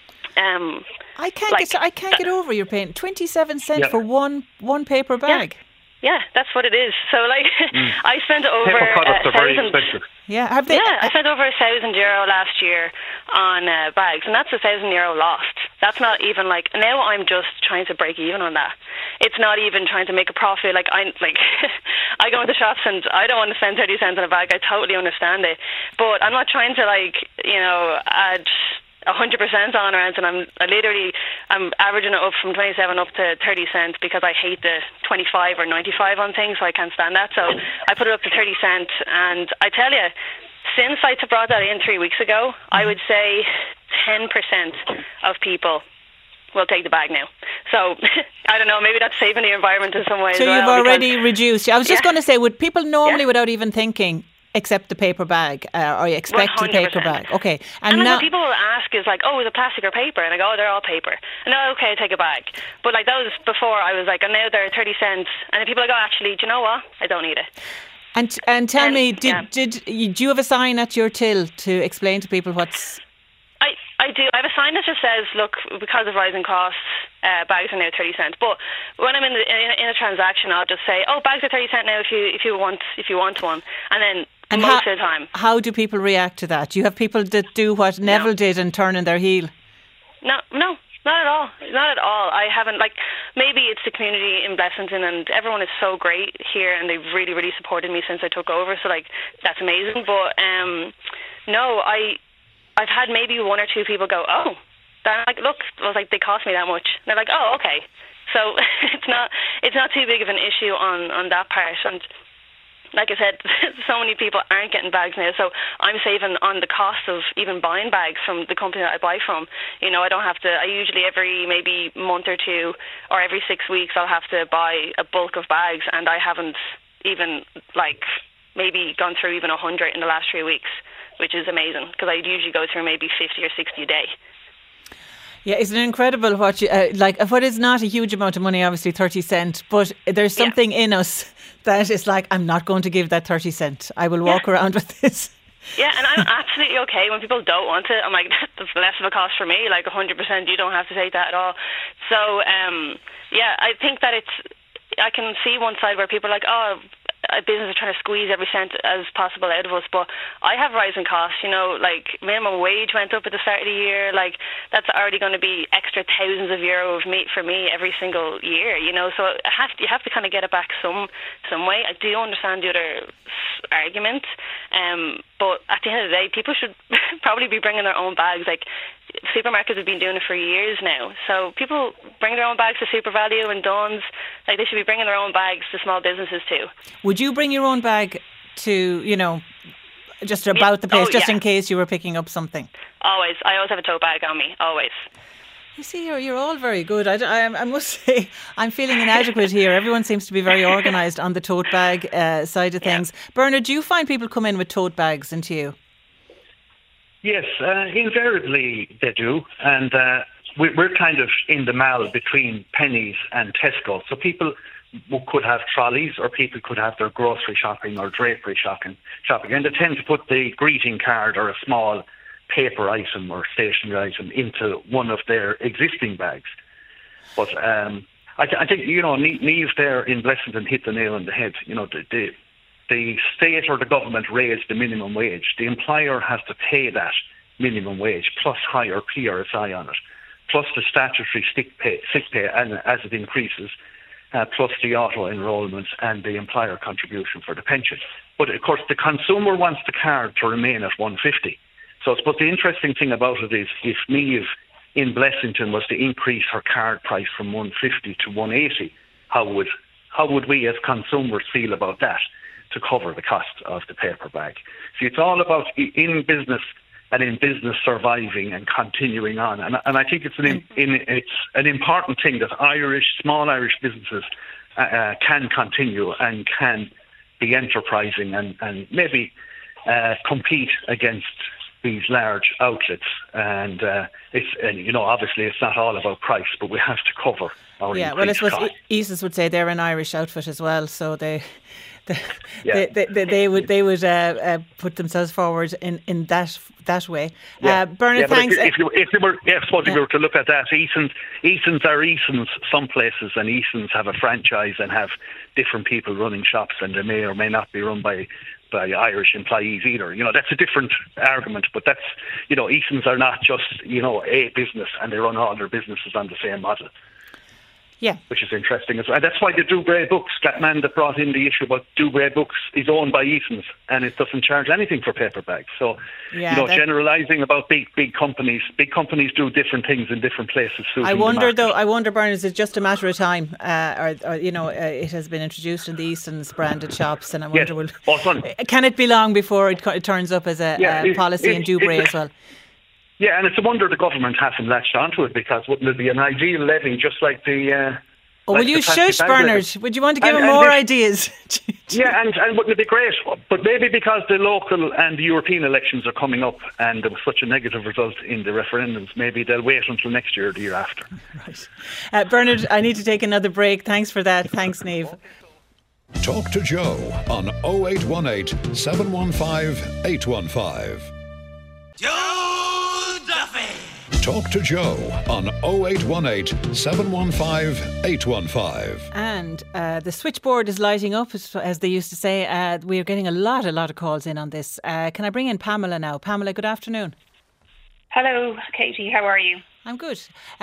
I can't get over you're paying 27 cents for one paper bag. Yeah, that's what it is. So, I spent over paper products are very expensive. Yeah, I spent over €1,000 last year on bags, and that's €1,000 lost. That's not even now I'm just trying to break even on that. It's not even trying to make a profit. I go into shops and I don't want to spend 30 cents on a bag. I totally understand it, but I'm not trying to add 100% on or anything. I'm averaging it up from 27 up to 30 cents because I hate the 25 or 95 on things, so I can't stand that. So I put it up to 30 cents, and I tell you, since I brought that in 3 weeks ago, I would say 10% of people will take the bag now. So I don't know, maybe that's saving the environment in some way. So you've already reduced. I was just going to say, would people normally, without even thinking, accept the paper bag, or you expect 100%. The paper bag? Okay. And now, what people will ask is is it plastic or paper? And I go, they're all paper. And they're okay, take a bag. But that was before I was and now they're 30 cents. And people go, actually, do you know what? I don't need it. And tell me, do you have a sign at your till to explain to people what's... I do. I have a sign that just says, look, because of rising costs, bags are now 30 cents. But when I'm in a transaction, I'll just say, bags are 30 cents now if you want one. And then most of the time. How do people react to that? Do you have people that do what Neville did and turn in their heel? No, not at all. Not at all. I haven't, maybe it's the community in Blessington, and everyone is so great here, and they've really, really supported me since I took over, so, that's amazing. But, no, I've had maybe 1 or 2 people go, oh, they're look, I was they cost me that much. And they're like, oh, okay. So it's not too big of an issue on that part. And like I said, so many people aren't getting bags now, so I'm saving on the cost of even buying bags from the company that I buy from. You know, I don't have to, I usually every maybe month or two or every 6 weeks I'll have to buy a bulk of bags, and I haven't even maybe gone through even 100 in the last 3 weeks, which is amazing, because I usually go through maybe 50 or 60 a day. Yeah, isn't it incredible what you what is not a huge amount of money, obviously 30 cents, but there's something in us that is like, I'm not going to give that 30 cents. I will walk around with this. Yeah, and I'm absolutely okay when people don't want it. I'm like, that's less of a cost for me, like 100%, you don't have to take that at all. So, yeah, I think that I can see one side where people are like, oh, a business is trying to squeeze every cent as possible out of us, but I have rising costs, you know, like minimum wage went up at the start of the year, like that's already going to be extra thousands of euro of meat for me every single year, you know, so you have to kind of get it back some way. I do understand the other argument, but at the end of the day, people should probably be bringing their own bags. Like, supermarkets have been doing it for years now, so people bring their own bags to SuperValu and Dunnes. Like, they should be bringing their own bags to small businesses too. Would you bring your own bag to, you know, just about the place, in case you were picking up something? Always. I always have a tote bag on me, always. You see, you're all very good. I must say, I'm feeling inadequate here. Everyone seems to be very organised on the tote bag side of things. Bernard, do you find people come in with tote bags into you? Yes, invariably they do. And we're kind of in the mall between Penneys and Tesco. So people could have trolleys, or people could have their grocery shopping or drapery shopping. And they tend to put the greeting card or a small paper item or stationery item into one of their existing bags. But I think, you know, Niamh there in Blessington hit the nail on the head. You know, the state or the government raised the minimum wage. The employer has to pay that minimum wage plus higher PRSI on it, plus the statutory sick pay and as it increases, plus the auto enrolment and the employer contribution for the pension. But of course, the consumer wants the card to remain at 150. So I suppose the interesting thing about it is, if Niamh in Blessington was to increase her card price from 150 to 180, how would we as consumers feel about that to cover the cost of the paper bag? See, it's all about in business and in business surviving and continuing on. And I think it's an important thing that small Irish businesses can continue and can be enterprising and maybe compete against these large outlets. And you know, obviously it's not all about price, but we have to cover our well, I suppose Easons would say they're an Irish outfit as well, so they would put themselves forward in that way. Bernard, thanks. If you were to look at that, Easons are Easons some places, and Easons have a franchise and have different people running shops, and they may or may not be run by Irish employees either. You know, that's a different argument, but that's, you know, Easons are not just, you know, a business, and they run all their businesses on the same model. Yeah. Which is interesting as well. And that's why the Dubray Books, that man that brought in the issue about Dubray Books, is owned by Easons, and it doesn't charge anything for paper bags. So, you know, generalising about big companies do different things in different places. I wonder, Bernard, is it just a matter of time? Or you know, it has been introduced in the Easons branded shops, and I wonder, can it be long before it turns up as a policy in Dubray as well? Yeah, and it's a wonder the government hasn't latched onto it, because wouldn't it be an ideal levy, just like the... will you shush, Bernard? Would you want to give him more ideas? Yeah, and wouldn't it be great? But maybe because the local and the European elections are coming up, and there was such a negative result in the referendums, maybe they'll wait until next year or the year after. Right. Bernard, I need to take another break. Thanks for that. Thanks, Niamh. Talk to Joe on 0818 715 815. Joe Duffy! Talk to Joe on 0818 715 815. And the switchboard is lighting up, as they used to say. We're getting a lot of calls in on this. Can I bring in Pamela now? Pamela, good afternoon. Hello, Katie. How are you? I'm good.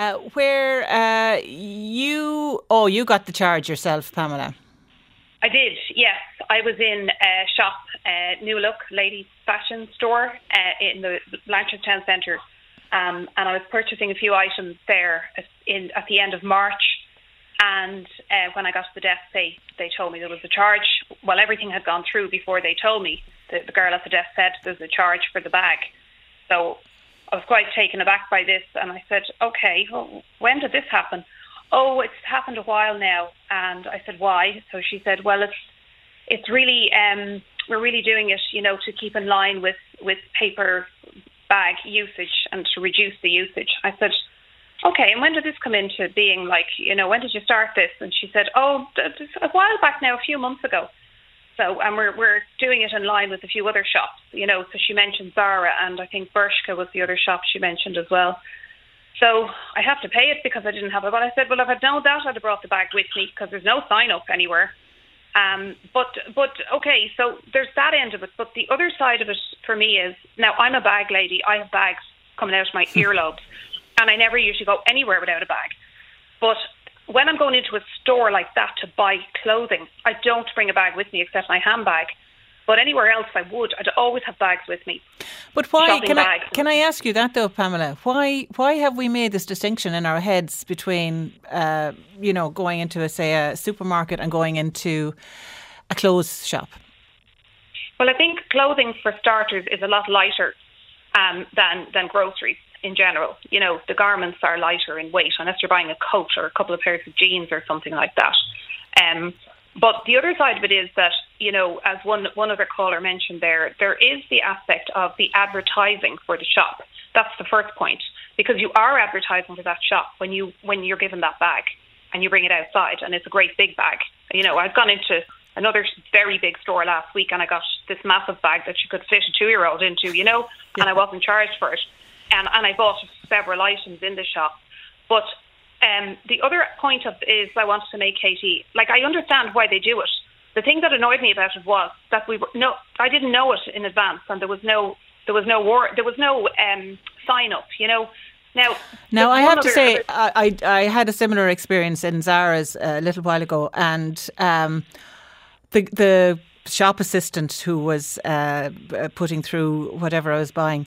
You got the charge yourself, Pamela? I did, yes. I was in a shop, New Look ladies fashion store in the Blanchard Town Centre, and I was purchasing a few items there at the end of March, And when I got to the desk, they told me there was a charge. Well, everything had gone through before they told me. The girl at the desk said there's a charge for the bag. So I was quite taken aback by this, and I said, okay, well, when did this happen? Oh, it's happened a while now. And I said, why? So she said, well, it's really, we're really doing it, to keep in line with paper bag usage and to reduce the usage. I said, okay, and when did this come into being? When did you start this? And she said, a while back now, a few months ago. So, and we're doing it in line with a few other shops, So she mentioned Zara, and I think Bershka was the other shop she mentioned as well. So I have to pay it because I didn't have it. But I said, well, if I'd known that, I'd have brought the bag with me because there's no sign up anywhere. But okay, so there's that end of it. But the other side of it for me is, now I'm a bag lady. I have bags coming out of my earlobes, and I never usually go anywhere without a bag. But when I'm going into a store like that to buy clothing, I don't bring a bag with me except my handbag. But anywhere else I would. I'd always have bags with me. But why, can I ask you that though, Pamela? Why have we made this distinction in our heads between, going into, a supermarket and going into a clothes shop? Well, I think clothing, for starters, is a lot lighter than groceries in general. The garments are lighter in weight, unless you're buying a coat or a couple of pairs of jeans or something like that. But the other side of it is that, as one other caller mentioned there is the aspect of the advertising for the shop. That's the first point, because you are advertising for that shop when you're given that bag and you bring it outside, and it's a great big bag. I've gone into another very big store last week and I got this massive bag that you could fit a 2-year-old into, and I wasn't charged for it. And I bought several items in the shop. But the other point is I wanted to make, Katie, I understand why they do it. The thing that annoyed me about it was that I didn't know it in advance, and there was no sign up. Now I have to say I had a similar experience in Zara's a little while ago, and the shop assistant who was putting through whatever I was buying,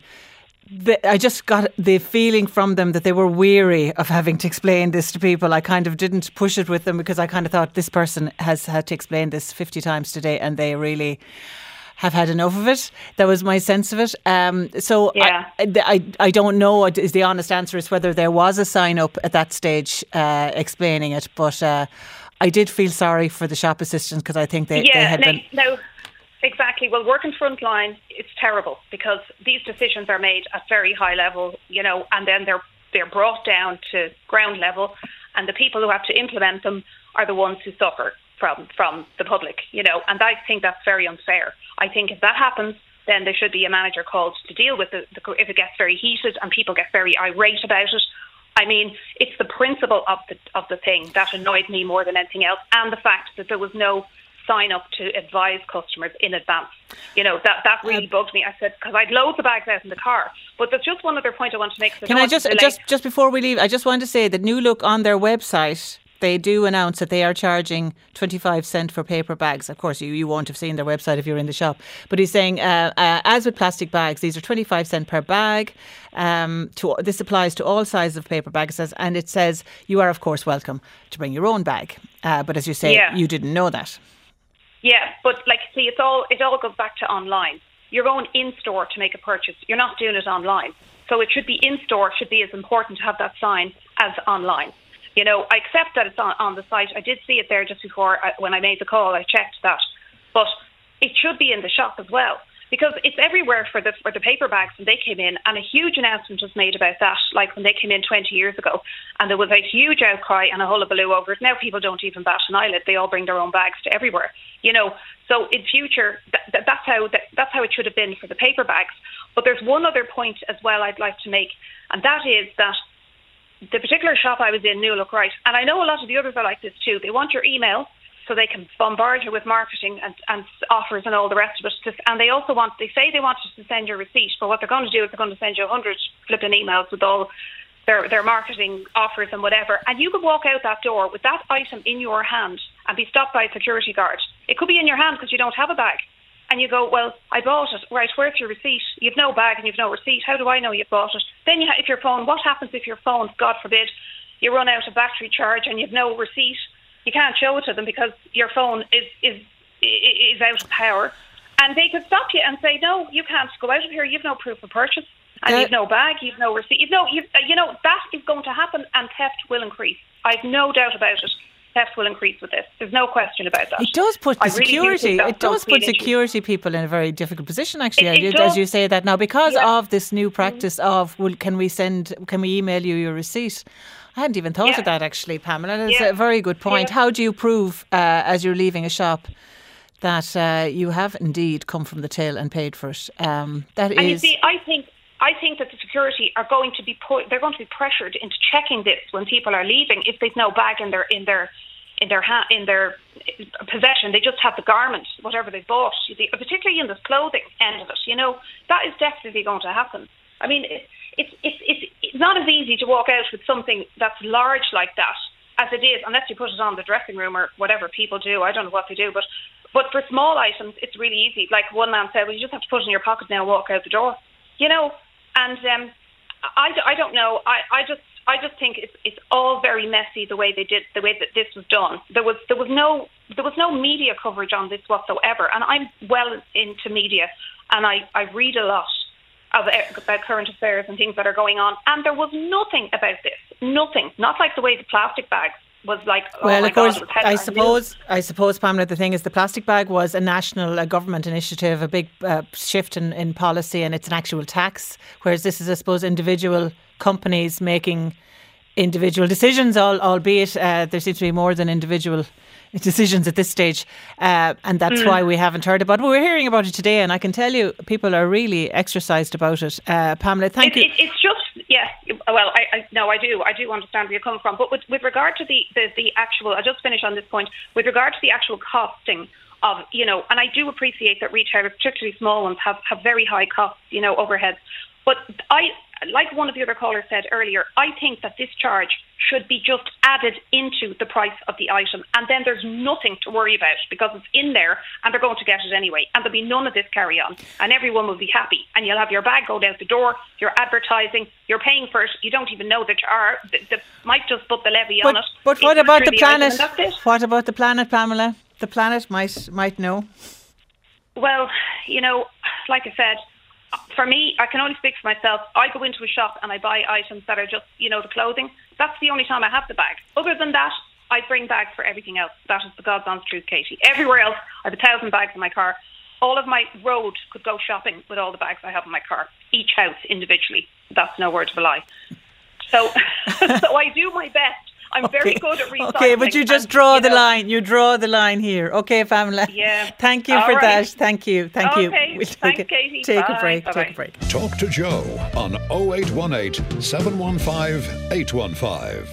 I just got the feeling from them that they were weary of having to explain this to people. I kind of didn't push it with them because I kind of thought this person has had to explain this 50 times today and they really have had enough of it. That was my sense of it. Yeah. I don't know, is the honest answer is whether there was a sign up at that stage explaining it. But I did feel sorry for the shop assistants because I think they had been... No. Exactly. Well, working frontline, it's terrible because these decisions are made at very high level, and then they're brought down to ground level, and the people who have to implement them are the ones who suffer from the public, and I think that's very unfair. I think if that happens, then there should be a manager called to deal with it if it gets very heated and people get very irate about it. I mean, it's the principle of the thing that annoyed me more than anything else, and the fact that there was no sign up to advise customers in advance. That really bugged me. I said, because I'd loads of bags out in the car. But there's just one other point I want to make. Can I just before we leave, I just want to say that New Look on their website, they do announce that they are charging 25 cents for paper bags. Of course, you won't have seen their website if you're in the shop. But he's saying, as with plastic bags, these are 25 cents per bag. This applies to all sizes of paper bags. And it says, you are, of course, welcome to bring your own bag. But as you say, you didn't know that. Yeah, but it all goes back to online. You're going in-store to make a purchase. You're not doing it online. So it should be in-store, should be as important to have that sign as online. I accept that it's on the site. I did see it there just before when I made the call. I checked that. But it should be in the shop as well, because it's everywhere for the paper bags when they came in, and a huge announcement was made about that, like when they came in 20 years ago, and there was a huge outcry and a hullabaloo over it. Now people don't even bat an eyelid. They all bring their own bags to everywhere. So in future, that's how it should have been for the paper bags. But there's one other point as well I'd like to make, and that is that the particular shop I was in, New Look, right, and I know a lot of the others are like this too. They want your email so they can bombard you with marketing and offers and all the rest of it. And they also they say they want you to send your receipt, but what they're going to do is they're going to send you 100 flipping emails with all their marketing offers and whatever. And you could walk out that door with that item in your hand and be stopped by a security guard. It could be in your hand because you don't have a bag. And you go, well, I bought it. Right, where's your receipt? You've no bag and you've no receipt. How do I know you've bought it? Then if your phone, what happens if your phone, God forbid, you run out of battery charge and you've no receipt, you can't show it to them because your phone is out of power. And they could stop you and say, no, you can't go out of here. You've no proof of purchase. And you've no bag, you've no receipt. You know, that is going to happen, and theft will increase. I've no doubt about it. Theft will increase with this. There's no question about that. It does put the security. It does put security people in a very difficult position. Actually, as you say that now, because of this new practice of, well, can we email you your receipt? I hadn't even thought of that, actually, Pamela. That's a very good point. How do you prove, as you're leaving a shop, that you have indeed come from the till and paid for it? You see, I think that the security are going to be they're going to be pressured into checking this when people are leaving. If there's no bag in their possession, they just have the garment, whatever they bought. Particularly in the clothing end of it, that is definitely going to happen. I mean, it's not as easy to walk out with something that's large like that as it is, unless you put it on the dressing room or whatever people do. I don't know what they do, but for small items, it's really easy. Like one man said, well, you just have to put it in your pocket now and walk out the door. And I don't know. I just think it's all very messy the way that this was done. There was no media coverage on this whatsoever. And I'm well into media, and I read a lot about current affairs and things that are going on. And there was nothing about this. Nothing. Not like the way the plastic bags was like. Well, of course, I suppose, Pamela, the thing is, the plastic bag was a national government initiative, a big shift in policy, and it's an actual tax. Whereas this is, I suppose, individual companies making individual decisions, albeit there seems to be more than individual decisions at this stage, and that's why we haven't heard about it. But we're hearing about it today, and I can tell you people are really exercised about it. Pamela, thank you. It's just, well, I do understand where you're coming from, but with regard to the actual, I'll just finish on this point, with regard to the actual costing of, and I do appreciate that retailers, particularly small ones, have very high costs, overheads, but like one of the other callers said earlier, I think that this charge should be just added into the price of the item, and then there's nothing to worry about because it's in there and they're going to get it anyway, and there'll be none of this carry on, and everyone will be happy, and you'll have your bag go out the door, you're advertising, you're paying for it, you don't even know that you are, they might just put the levy on it. But what about the planet? What about the planet, Pamela? The planet might know. Well, like I said, for me, I can only speak for myself. I go into a shop and I buy items that are just, the clothing. That's the only time I have the bag. Other than that, I bring bags for everything else. That is the God's honest truth, Katie. Everywhere else, I have 1,000 bags in my car. All of my road could go shopping with all the bags I have in my car. Each house individually. That's no word of a lie. So I do my best. I'm very good at recycling. Okay, but you just draw the line. You draw the line here. Okay, Pamela. Yeah. Thank you for that. Thank you. Okay. We'll Thanks, Katie. Take Bye. a break. Bye-bye. Take a break. Talk to Joe on 0818 715 815.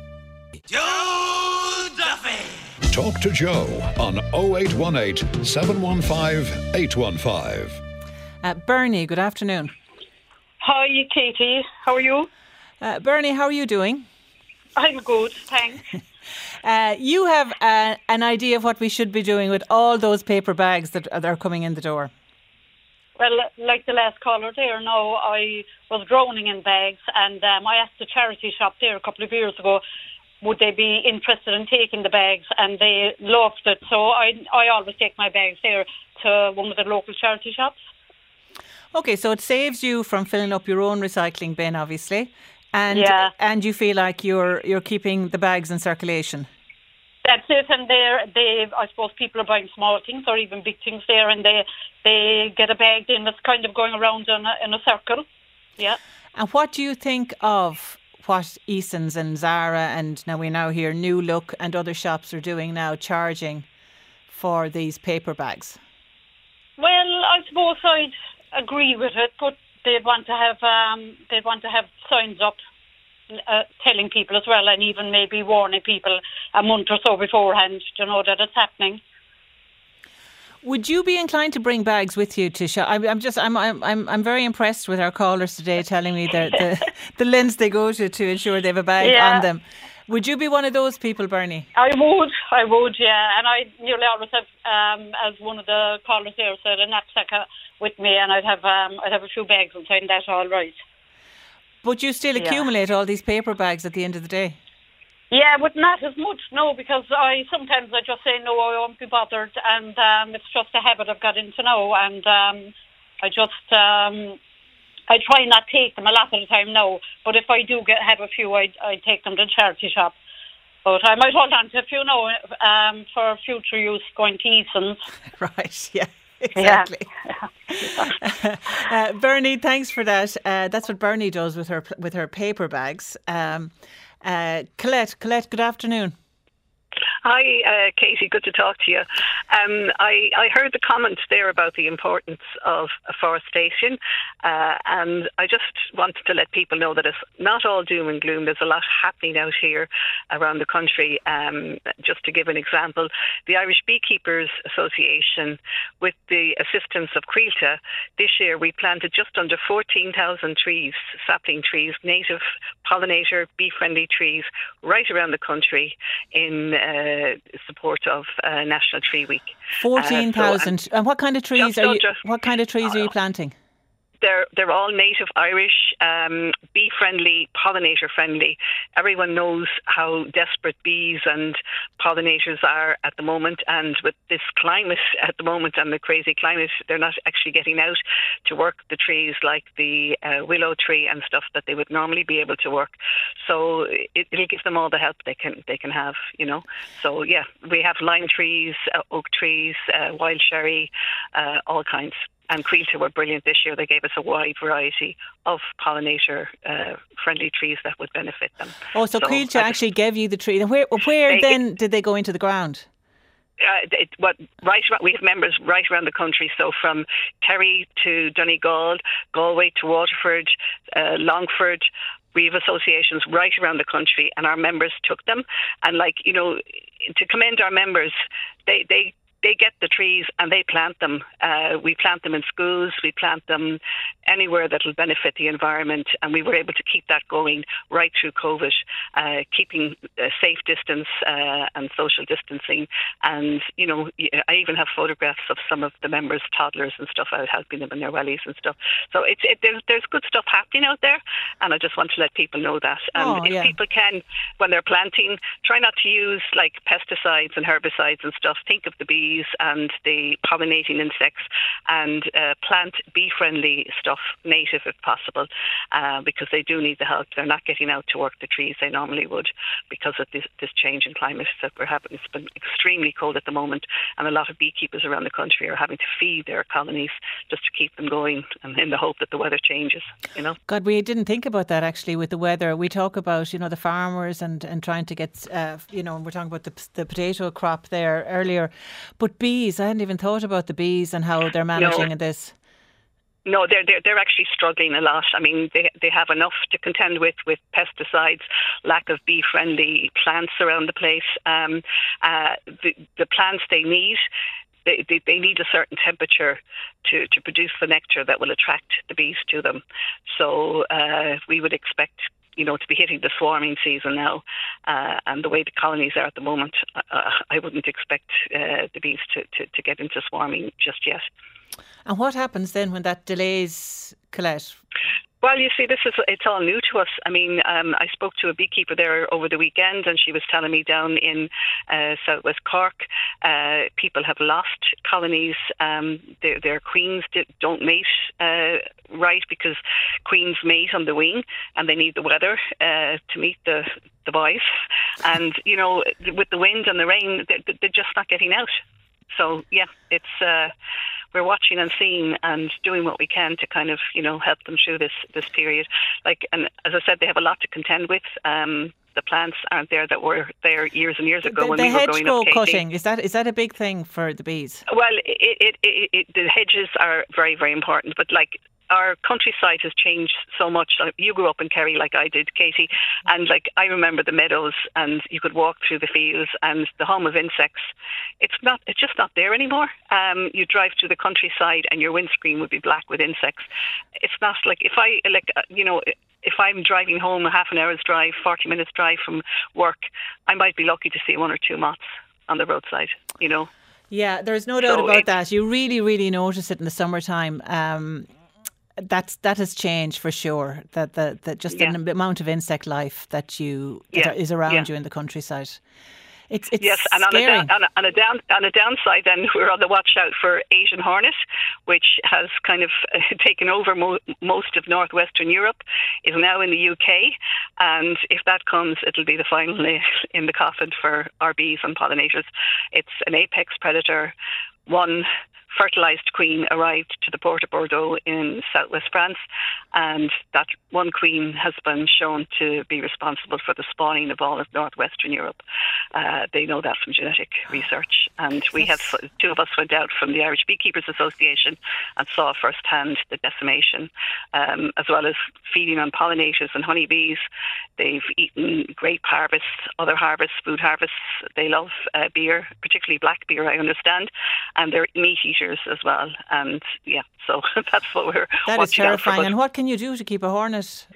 Joe Duffy. Talk to Joe on 0818 715 815. Bernie, good afternoon. Hi, Katie. How are you? Bernie, how are you doing? I'm good, thanks. You have an idea of what we should be doing with all those paper bags that are coming in the door? Well, like the last caller there, no, I was drowning in bags, and I asked the charity shop there a couple of years ago, would they be interested in taking the bags, and they loved it. So I always take my bags there to one of the local charity shops. Okay, so it saves you from filling up your own recycling bin, obviously. And you feel like you're keeping the bags in circulation. That's it, and I suppose people are buying small things or even big things there, and they get a bag in that's kind of going around in a circle. Yeah. And what do you think of what Eason's and Zara and we now hear New Look and other shops are doing now, charging for these paper bags? Well, I suppose I'd agree with it, but they'd want to have signs up telling people as well, and even maybe warning people a month or so beforehand, that it's happening. Would you be inclined to bring bags with you to shop? I'm very impressed with our callers today telling me the lengths they go to ensure they have a bag on them. Would you be one of those people, Bernie? I would, yeah. And I nearly always have, as one of the callers there said, a knapsack with me, and I'd have a few bags inside, and that's all right. But you still accumulate all these paper bags at the end of the day? Yeah, but not as much, no, because sometimes I just say, no, I won't be bothered, and it's just a habit I've got into now, and I try not to take them a lot of the time now, but if I do have a few, I take them to the charity shop. But I might hold on to a few now for future use going to Eason's. Right, yeah. Exactly. Yeah. Bernie, thanks for that. That's what Bernie does with her paper bags. Colette, good afternoon. Hi, Katie. Good to talk to you. I heard the comments there about the importance of afforestation, and I just wanted to let people know that it's not all doom and gloom. There's a lot happening out here around the country. Just to give an example, the Irish Beekeepers Association, with the assistance of Creelta, this year we planted just under 14,000 trees, sapling trees, native pollinator, bee-friendly trees, right around the country in support of National Tree Week. 14,000. And what kind of trees are you planting? They're all native Irish, bee-friendly, pollinator-friendly. Everyone knows how desperate bees and pollinators are at the moment, and with this climate at the moment and the crazy climate, they're not actually getting out to work the trees like the willow tree and stuff that they would normally be able to work. So it'll give them all the help they can have, you know. So yeah, we have lime trees, oak trees, wild sherry, all kinds. And Creelta were brilliant this year. They gave us a wide variety of pollinator-friendly trees that would benefit them. Oh, so Creelta actually gave you the tree. Where then did they go into the ground? We have members right around the country. So from Kerry to Donegal, Galway to Waterford, Longford. We have associations right around the country, and our members took them. And to commend our members, they get the trees and they plant them. We plant them in schools, we plant them anywhere that will benefit the environment, and we were able to keep that going right through COVID, keeping a safe distance and social distancing. And, I even have photographs of some of the members' toddlers and stuff out helping them in their wellies and stuff. So there's good stuff happening out there, and I just want to let people know that. And if people can, when they're planting, try not to use like pesticides and herbicides and stuff. Think of the bees and the pollinating insects, and plant bee-friendly stuff, native if possible, because they do need the help. They're not getting out to work the trees they normally would because of this change in climate that we're having. It's been extremely cold at the moment, and a lot of beekeepers around the country are having to feed their colonies just to keep them going, and in the hope that the weather changes, God, we didn't think about that actually with the weather. We talk about, the farmers and trying to get, and we're talking about the potato crop there earlier. But bees, I hadn't even thought about the bees and how they're managing this. No, they're actually struggling a lot. I mean, they have enough to contend with pesticides, lack of bee-friendly plants around the place. The plants they need, they need a certain temperature to produce the nectar that will attract the bees to them. So we would expect to be hitting the swarming season now, and the way the colonies are at the moment, I wouldn't expect the bees to get into swarming just yet. And what happens then when that delays, Colette? Well, you see, it's all new to us. I mean, I spoke to a beekeeper there over the weekend, and she was telling me down in southwest Cork, people have lost colonies. Their queens don't mate right, because queens mate on the wing, and they need the weather to meet the boys. And, with the wind and the rain, they're just not getting out. So, yeah, it's we're watching and seeing and doing what we can to kind of, help them through this period. And as I said, they have a lot to contend with. The plants aren't there that were there years and years ago when we were growing up. The hedgerow cutting, is that a big thing for the bees? Well, the hedges are very, very important, but our countryside has changed so much. You grew up in Kerry like I did, Katie, and I remember the meadows, and you could walk through the fields, and the home of insects. It's just not there anymore. You drive through the countryside and your windscreen would be black with insects. It's not if I'm driving home a half an hour's drive, 40 minutes drive from work, I might be lucky to see one or two moths on the roadside, Yeah, there's no doubt about that. You really, really notice it in the summertime. that has changed for sure. That just the amount of insect life that is around you in the countryside. It's yes, and scary. on a downside, then we're on the watch out for Asian hornet, which has kind of taken over most of northwestern Europe, is now in the UK, and if that comes, it'll be the final nail in the coffin for our bees and pollinators. It's an apex predator. One fertilised queen arrived to the port of Bordeaux in southwest France, and that one queen has been shown to be responsible for the spawning of all of northwestern Europe. They know that from genetic research, and two of us went out from the Irish Beekeepers Association and saw firsthand the decimation, as well as feeding on pollinators and honeybees. They've eaten grape harvests, other harvests, food harvests. They love beer, particularly black beer, I understand, and they're meat eaters as well, and so that's what we're. That is terrifying. And what can you do to keep a hornet?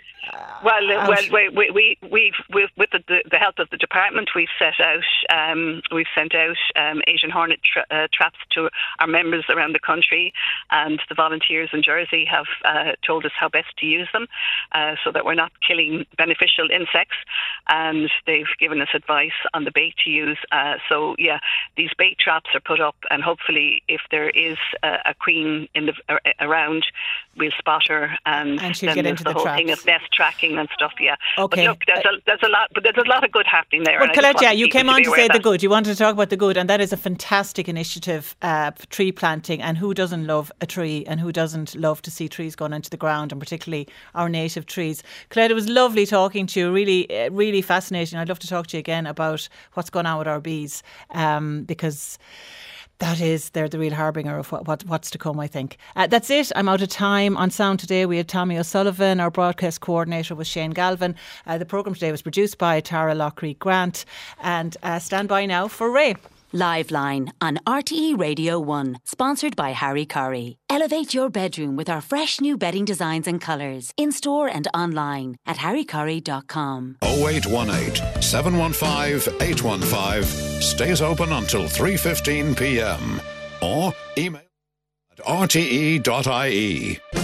We with the help of the department, we've sent out Asian hornet traps to our members around the country, and the volunteers in Jersey have told us how best to use them, so that we're not killing beneficial insects, and they've given us advice on the bait to use. These bait traps are put up, and hopefully, if there is a queen around, we'll spot her, and she'll get into the whole traps. Thing of nest tracking and stuff. Yeah. Okay. But look, there's a lot of good happening there. Well, Colette, you came on to say the good. You wanted to talk about the good, and that is a fantastic initiative, tree planting. And who doesn't love a tree, and who doesn't love to see trees going into the ground, and particularly our native trees? Colette, it was lovely talking to you. Really, really fascinating. I'd love to talk to you again about what's going on with our bees, because they're the real harbinger of what's to come, I think. That's it. I'm out of time. On sound today, we had Tommy O'Sullivan. Our broadcast coordinator was Shane Galvin. The programme today was produced by Tara Lockery Grant. And stand by now for Ray. Live Line on RTE Radio 1, sponsored by Harry Curry. Elevate your bedroom with our fresh new bedding designs and colours, in store and online at harrycurry.com. 0818 715 815 stays open until 3:15 p.m. or email at rte.ie.